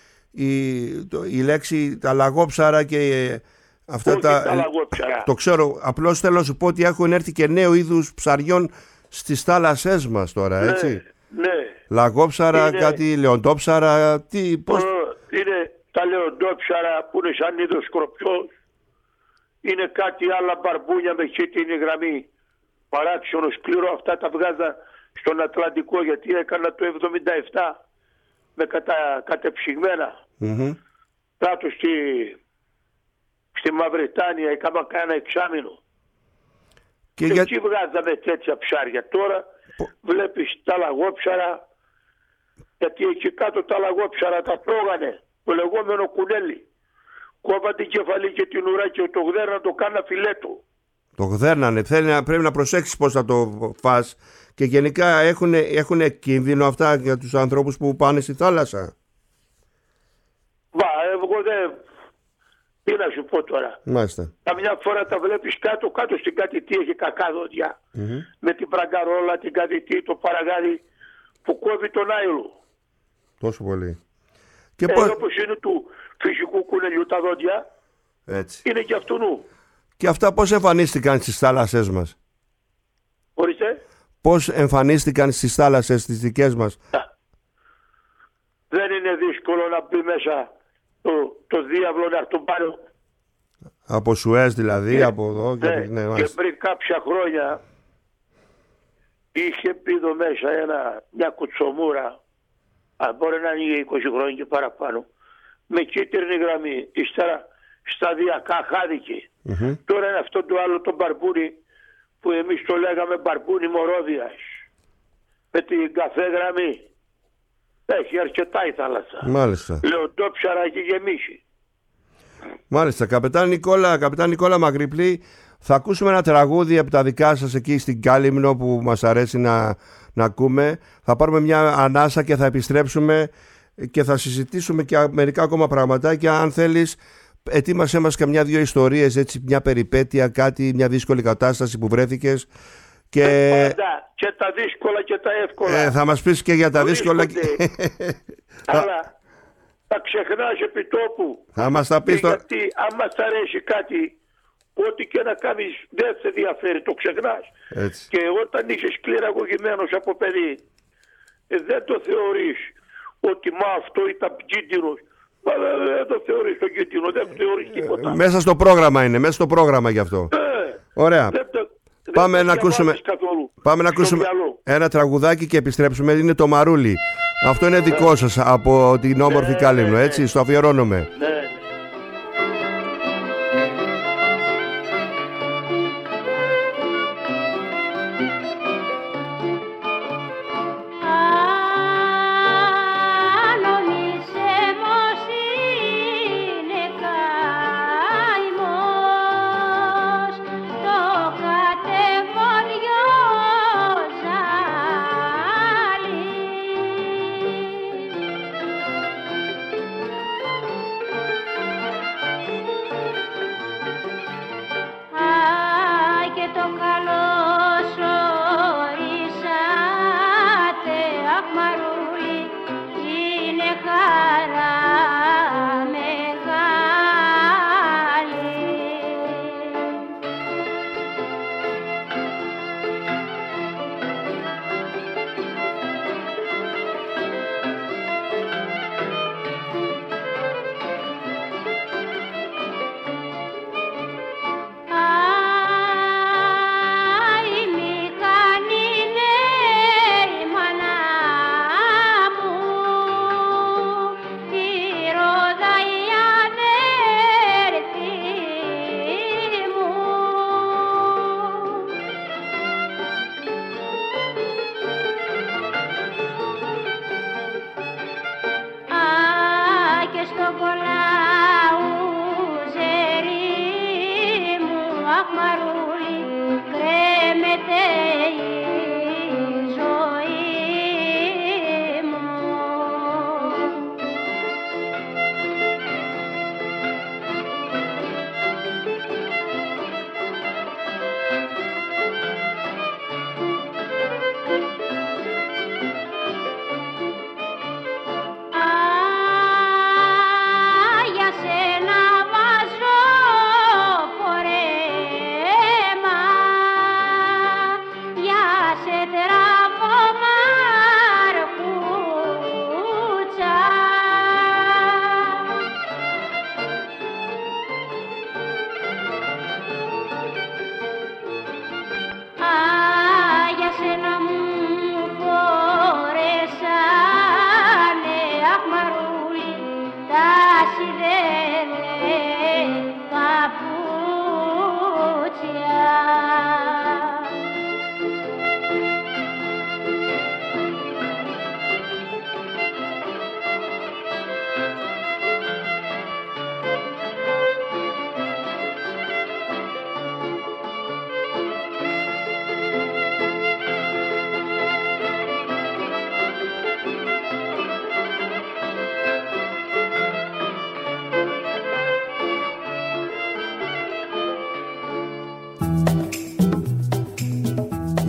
η λέξη τα λαγόψαρα και αυτά. Όχι τα λαγόψαρα. Το ξέρω, απλώς θέλω να σου πω ότι έχουν έρθει και νέο είδους ψαριών στις θάλασσές μας τώρα, έτσι. Ναι. Λαγόψαρα, είναι... κάτι λεοντόψαρα, πώς... Είναι τα λεοντόψαρα που είναι σαν είδος σκορπιός. Είναι κάτι άλλα μπαρμπούνια με χύτινη γραμμή. Παράξενο σκληρό, αυτά τα βγάζα στον Ατλαντικό, γιατί έκανα το 77 με κατεψυγμένα. Κάτω στη Μαυριτάνια έκανα ένα εξάμηνο. Και εκεί βγάζαμε τέτοια ψάρια. Τώρα βλέπεις τα λαγόψαρα, γιατί εκεί κάτω τα λαγόψαρα τα τρώγανε, το λεγόμενο κουνέλι. Κόβαν την κεφαλή και την ουρά και το γδέρνα το κάνα φιλέτο. Το γδέρνανε, πρέπει να προσέξεις πώς θα το φας. Και γενικά έχουν κίνδυνο αυτά για τους ανθρώπους που πάνε στη θάλασσα? Εγώ Τι να σου πω τώρα. Μάλιστα. Καμιά φορά τα βλέπεις κάτω στην κατητή, έχει κακά δόντια. Με την πραγκαρόλα, την κατητή, το παραγάδι που κόβει τον άϊλο. Τόσο πολύ. Και όπως είναι του φυσικού κουνελιού τα δόντια, έτσι. Είναι και αυτού νου. Και αυτά πώς εμφανίστηκαν στις θάλασσές μας? Ορίστε. Πώς εμφανίστηκαν στις θάλασσες τις δικές μας? Δεν είναι δύσκολο να μπει μέσα το διάβλο να το πάρει. Από Σουέζ δηλαδή, από εδώ. Και πριν κάποια χρόνια είχε πει εδώ μέσα μια κουτσομούρα, μπορεί να είναι 20 χρόνια και παραπάνω, με κίτρινη γραμμή, ύστερα σταδιακά χάθηκε. Τώρα είναι αυτό το άλλο το μπαρπούνι που εμείς το λέγαμε μπαρπούνι Μορόδιας, με την καφέ γραμμή. Έχει αρκετά η θάλασσα. Μάλιστα. Λεοντόψαρα έχει γεμίσει. Μάλιστα. Καπετάν Νικόλα Μαγρυπλή, θα ακούσουμε ένα τραγούδι από τα δικά σας εκεί στην Κάλυμνο που μας αρέσει να ακούμε. Θα πάρουμε μια ανάσα και θα επιστρέψουμε και θα συζητήσουμε και μερικά ακόμα πραγματάκια. Αν θέλεις, ετοίμασέ μας και μια-δυο ιστορίες, έτσι, μια περιπέτεια, κάτι, μια δύσκολη κατάσταση που βρέθηκες. Πάντα, και τα δύσκολα και τα εύκολα. Θα μας πεις και για τα δύσκολα. Αλλά τα ξεχνάς επί τόπου. Θα μας τα πεις τώρα. Γιατί αν μας αρέσει κάτι, ό,τι και να κάνεις δεν σε ενδιαφέρει, το ξεχνάς. Έτσι. Και όταν είσαι σκληραγωγημένος από παιδί, δεν το θεωρείς ότι αυτό ήταν κίνδυνος. Μα δεν το θεωρείς το κίνδυνο, δεν το θεωρείς τίποτα. Μέσα στο πρόγραμμα είναι, μέσα στο πρόγραμμα γι' αυτό. Ωραία. Πάμε να ακούσουμε ένα τραγουδάκι και επιστρέψουμε. Είναι το Μαρούλι. Αυτό είναι δικό σας από την όμορφη Κάλυμνο, έτσι, στο αφιερώνομαι.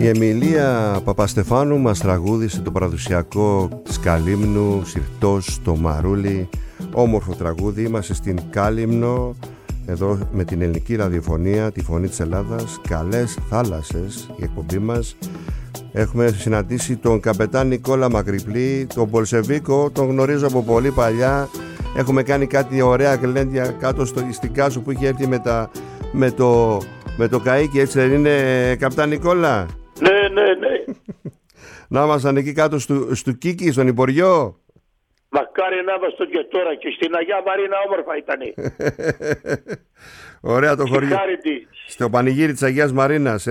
Η Εμιλία Παπαστεφάνου μας τραγούδισε το παραδοσιακό της Καλύμνου, Συρτός, το Μαρούλι, όμορφο τραγούδι. Είμαστε στην Κάλυμνο, εδώ με την ελληνική ραδιοφωνία, τη Φωνή της Ελλάδας. Καλές θάλασσες η εκπομπή μας. Έχουμε συναντήσει τον καπετάν Νικόλα Μακριπλή, τον Πολσεβίκο, τον γνωρίζω από πολύ παλιά. Έχουμε κάνει κάτι ωραία γλέντια κάτω στην Κάσο που είχε έρθει με το καΐκι, έτσι δεν είναι, καπετάν Νικόλα? Ναι. Να ήμασταν εκεί κάτω στο Κίκι, στον Υπουργείο. Μακάρι να ήμασταν και τώρα, και στην Αγιά Μαρίνα όμορφα ήτανε. Ωραία το χωριό. Στο πανηγύρι της Αγίας Μαρίνας,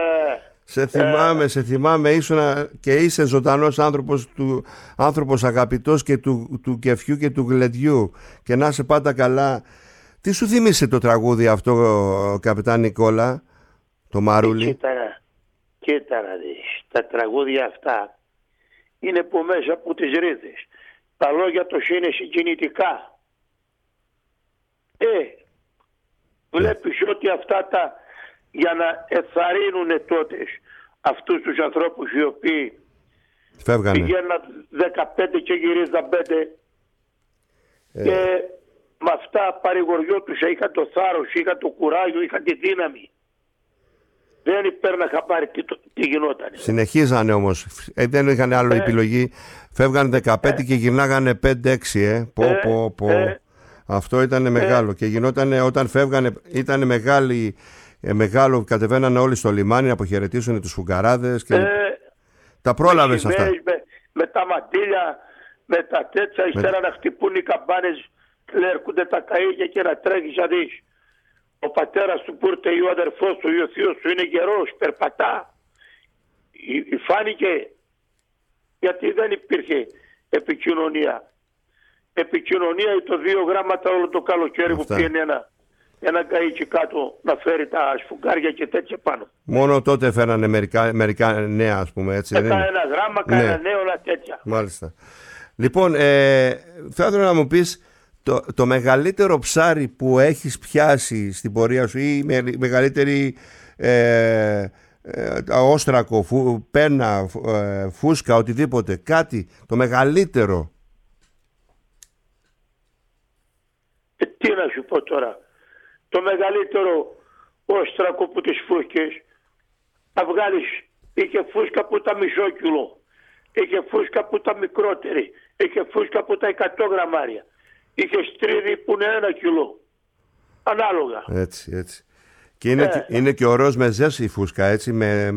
Σε θυμάμαι, είσαι ζωντανός άνθρωπος αγαπητός και του κεφιού και του γλεντιού, και να είσαι πάντα καλά. Τι σου θύμισε το τραγούδι αυτό, καπετάν Νικόλα, το Μαρούλι? Κοίτα να δεις, τα τραγούδια αυτά είναι που μέσα από τις ρίζες. Τα λόγια τους είναι συγκινητικά. Βλέπεις ότι αυτά για να εθαρρύνουν τότε αυτούς τους ανθρώπους οι οποίοι πηγαίναν 15 και γυρίζαν 5 και με αυτά παρηγοριότουσα, είχαν το θάρρος, είχαν το κουράγιο, είχαν τη δύναμη. Δεν υπέρνα χαμπάρι τι γινόταν. Συνεχίζανε όμως, δεν είχαν άλλο επιλογή. Φεύγαν 15 και γυρνάγανε 5-6. Αυτό ήταν μεγάλο. Και γινόταν όταν φεύγανε, ήταν μεγάλο, κατεβαίνανε όλοι στο λιμάνι να αποχαιρετήσουν τους φουγκαράδες και τα πρόλαβες αυτά. Με τα μαντήλια, με τα τέτοια, ύστερα να χτυπούν οι καμπάνες, έρχονται τα καΐκια και να τρέχεις να δεις. Ο πατέρας του που ήρθε, ο αδερφός του, ο θείος του είναι γερός, περπατά. Φάνηκε, γιατί δεν υπήρχε επικοινωνία. Επικοινωνία είναι το 2 γράμματα όλο το καλοκαίρι που πήγαινε ένα καΐκι κάτω να φέρει τα σφουγγάρια και τέτοια πάνω. Μόνο τότε φέρανε μερικά νέα, ας πούμε, έτσι. Ένα γράμμα, κανένα νέο, ένα τέτοια. Μάλιστα. Λοιπόν, θα ήθελα να μου πεις το μεγαλύτερο ψάρι που έχεις πιάσει στην πορεία σου, ή μεγαλύτερη όστρακο, πένα, φούσκα, οτιδήποτε, κάτι, το μεγαλύτερο. Τι να σου πω τώρα, το μεγαλύτερο όστρακο που τις φούσκες να βγάλεις, είχε φούσκα που ήταν μισό κιλό, είχε φούσκα που ήταν μικρότερη, είχε φούσκα που ήταν 100 γραμμάρια, είχε στρίδι που είναι 1 κιλό, ανάλογα. Έτσι. Και είναι και ωραίος με ζέση η φούσκα, έτσι,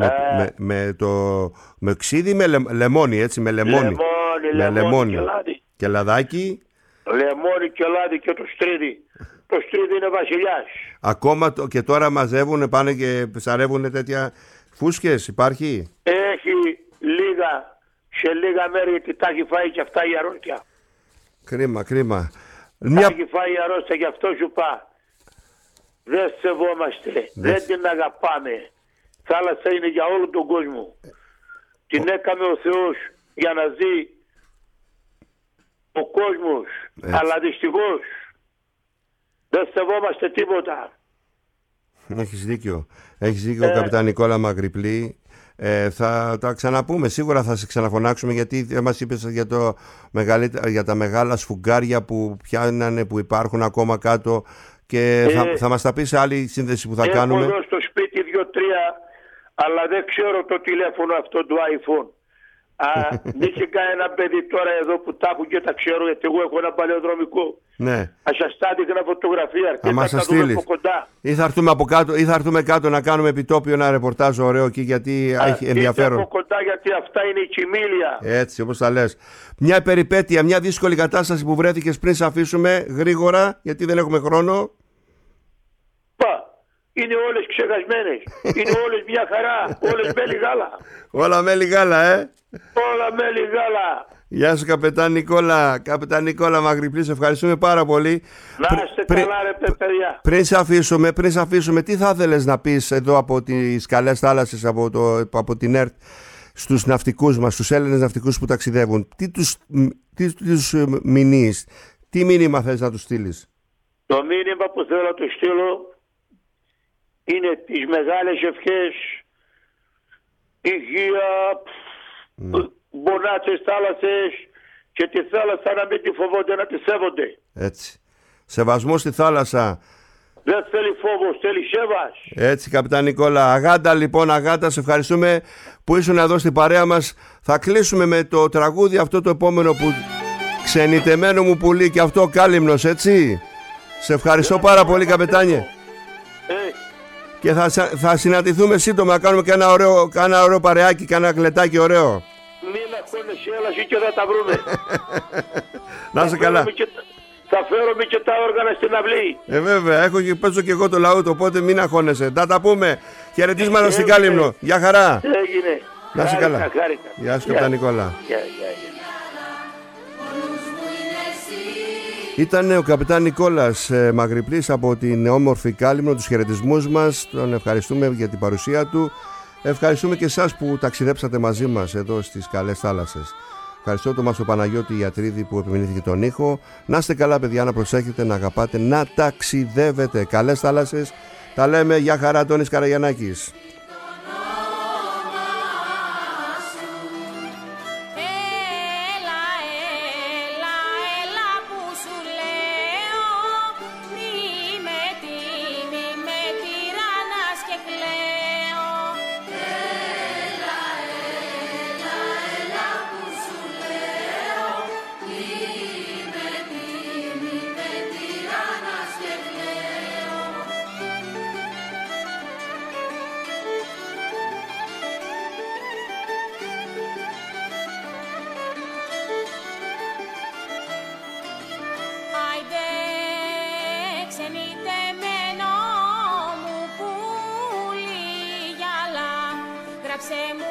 με ξύδι, με λεμόνι, έτσι, με λεμόνι. Και λαδάκι. Λεμόνι και λάδι και το στρίδι. Το στρίδι είναι βασιλιάς. Ακόμα και τώρα μαζεύουν, πάνε και ψαρεύουν τέτοια φούσκες, υπάρχει? Έχει σε λίγα μέρη, γιατί τα έχει φάει και αυτά η αρρώστια. Κρίμα. Τα έχει φάει η αρρώστια, γι' αυτό σου πά. Δεν σεβόμαστε, δεν την αγαπάμε. Θάλασσα είναι για όλο τον κόσμο. Την έκαμε ο Θεός για να ζει ο κόσμος, αλλά δυστυχώς δεν σεβόμαστε τίποτα. Έχεις δίκιο, καπετάν Νικόλα Μακριπλή. Θα τα ξαναπούμε, σίγουρα θα σε ξαναφωνάξουμε, γιατί μας είπες για τα μεγάλα σφουγγάρια που πιάνανε, που υπάρχουν ακόμα κάτω, και θα μας τα πεις σε άλλη σύνδεση που θα κάνουμε. Έχω εδώ στο σπίτι 2-3, αλλά δεν ξέρω το τηλέφωνο αυτό του iPhone. Είχε κανένα παιδί τώρα εδώ που τα έχουν και τα ξέρω, γιατί εγώ έχω ένα παλαιοδρομικό. Ναι. Ας σας τα δείχνα φωτογραφία, αρκετά θα τα δούμε από κοντά. Ή θα έρθουμε από κάτω, ή θα έρθουμε κάτω να κάνουμε επιτόπιο ένα ρεπορτάζ ωραίο εκεί, γιατί έχει ενδιαφέρον. Από κοντά, γιατί αυτά είναι η Κιμήλια. Έτσι, όπως τα λες. Μια περιπέτεια, μια δύσκολη κατάσταση που βρέθηκες πριν σε αφήσουμε γρήγορα, γιατί δεν έχουμε χρόνο. Είναι όλες ξεχασμένες. Είναι όλες μια χαρά. Όλες μέλι γάλα. Όλα μέλι γάλα, Όλα μέλι γάλα. Γεια σου, καπετάν Νικόλα. Καπετάν Νικόλα Μακριπλή, σε ευχαριστούμε πάρα πολύ. Να είστε καλά, ρε παιδιά. Πριν σε αφήσουμε, τι θα ήθελες να πεις εδώ από τις καλές θάλασσες, από την ΕΡΤ, στους ναυτικούς μας, στους Έλληνες ναυτικούς που ταξιδεύουν? Τι τους μηνύεις, τι μήνυμα θες να τους στείλεις? Το μήνυμα που θέλω να τους στείλω είναι τις μεγάλες ευχές υγεία, μπονάτσες, θάλασσες και τη θάλασσα να μην τη φοβόνται, να τη σέβονται. Έτσι. Σεβασμό στη θάλασσα. Δεν θέλει φόβος, θέλει σέβας. Έτσι, καπιτάν Νικόλα. Αγάτα λοιπόν, Αγάτα, σε ευχαριστούμε που ήσουν εδώ στην παρέα μας. Θα κλείσουμε με το τραγούδι αυτό το επόμενο που ξενιτεμένο μου πουλί, και αυτό κάλυμνος, έτσι. Σε ευχαριστώ πάρα πολύ, καπετάνιε. Και θα συναντηθούμε σύντομα να κάνουμε και ένα ωραίο παρεάκι, και ένα γλετάκι ωραίο. Μην αγχώνεσαι, έλα εσύ και θα τα βρούμε. Να είσαι καλά. Θα φέρομαι και τα όργανα στην αυλή. Βέβαια, παίζω και εγώ το λαούτο, οπότε μην αγχώνεσαι. Θα τα πούμε. Χαιρετίσματα στην Κάλυμνο. Γεια χαρά. Έγινε. Να είσαι καλά. Γεια σου, καπιτάν Νικόλα. Ήταν ο καπιτάν Νικόλας Μαγρυπλής από την όμορφη Κάλυμνο. Τους χαιρετισμούς μας. Τον ευχαριστούμε για την παρουσία του. Ευχαριστούμε και εσάς που ταξιδέψατε μαζί μας εδώ στις καλές θάλασσες. Ευχαριστώ τον Μάσο Παναγιώτη Ιατρίδη που επιμηνύθηκε τον ήχο. Να είστε καλά, παιδιά, να προσέχετε, να αγαπάτε, να ταξιδεύετε. Καλές θάλασσες. Τα λέμε. Γεια χαρά, Τόνης Καραγιαννάκης. Γράψε μου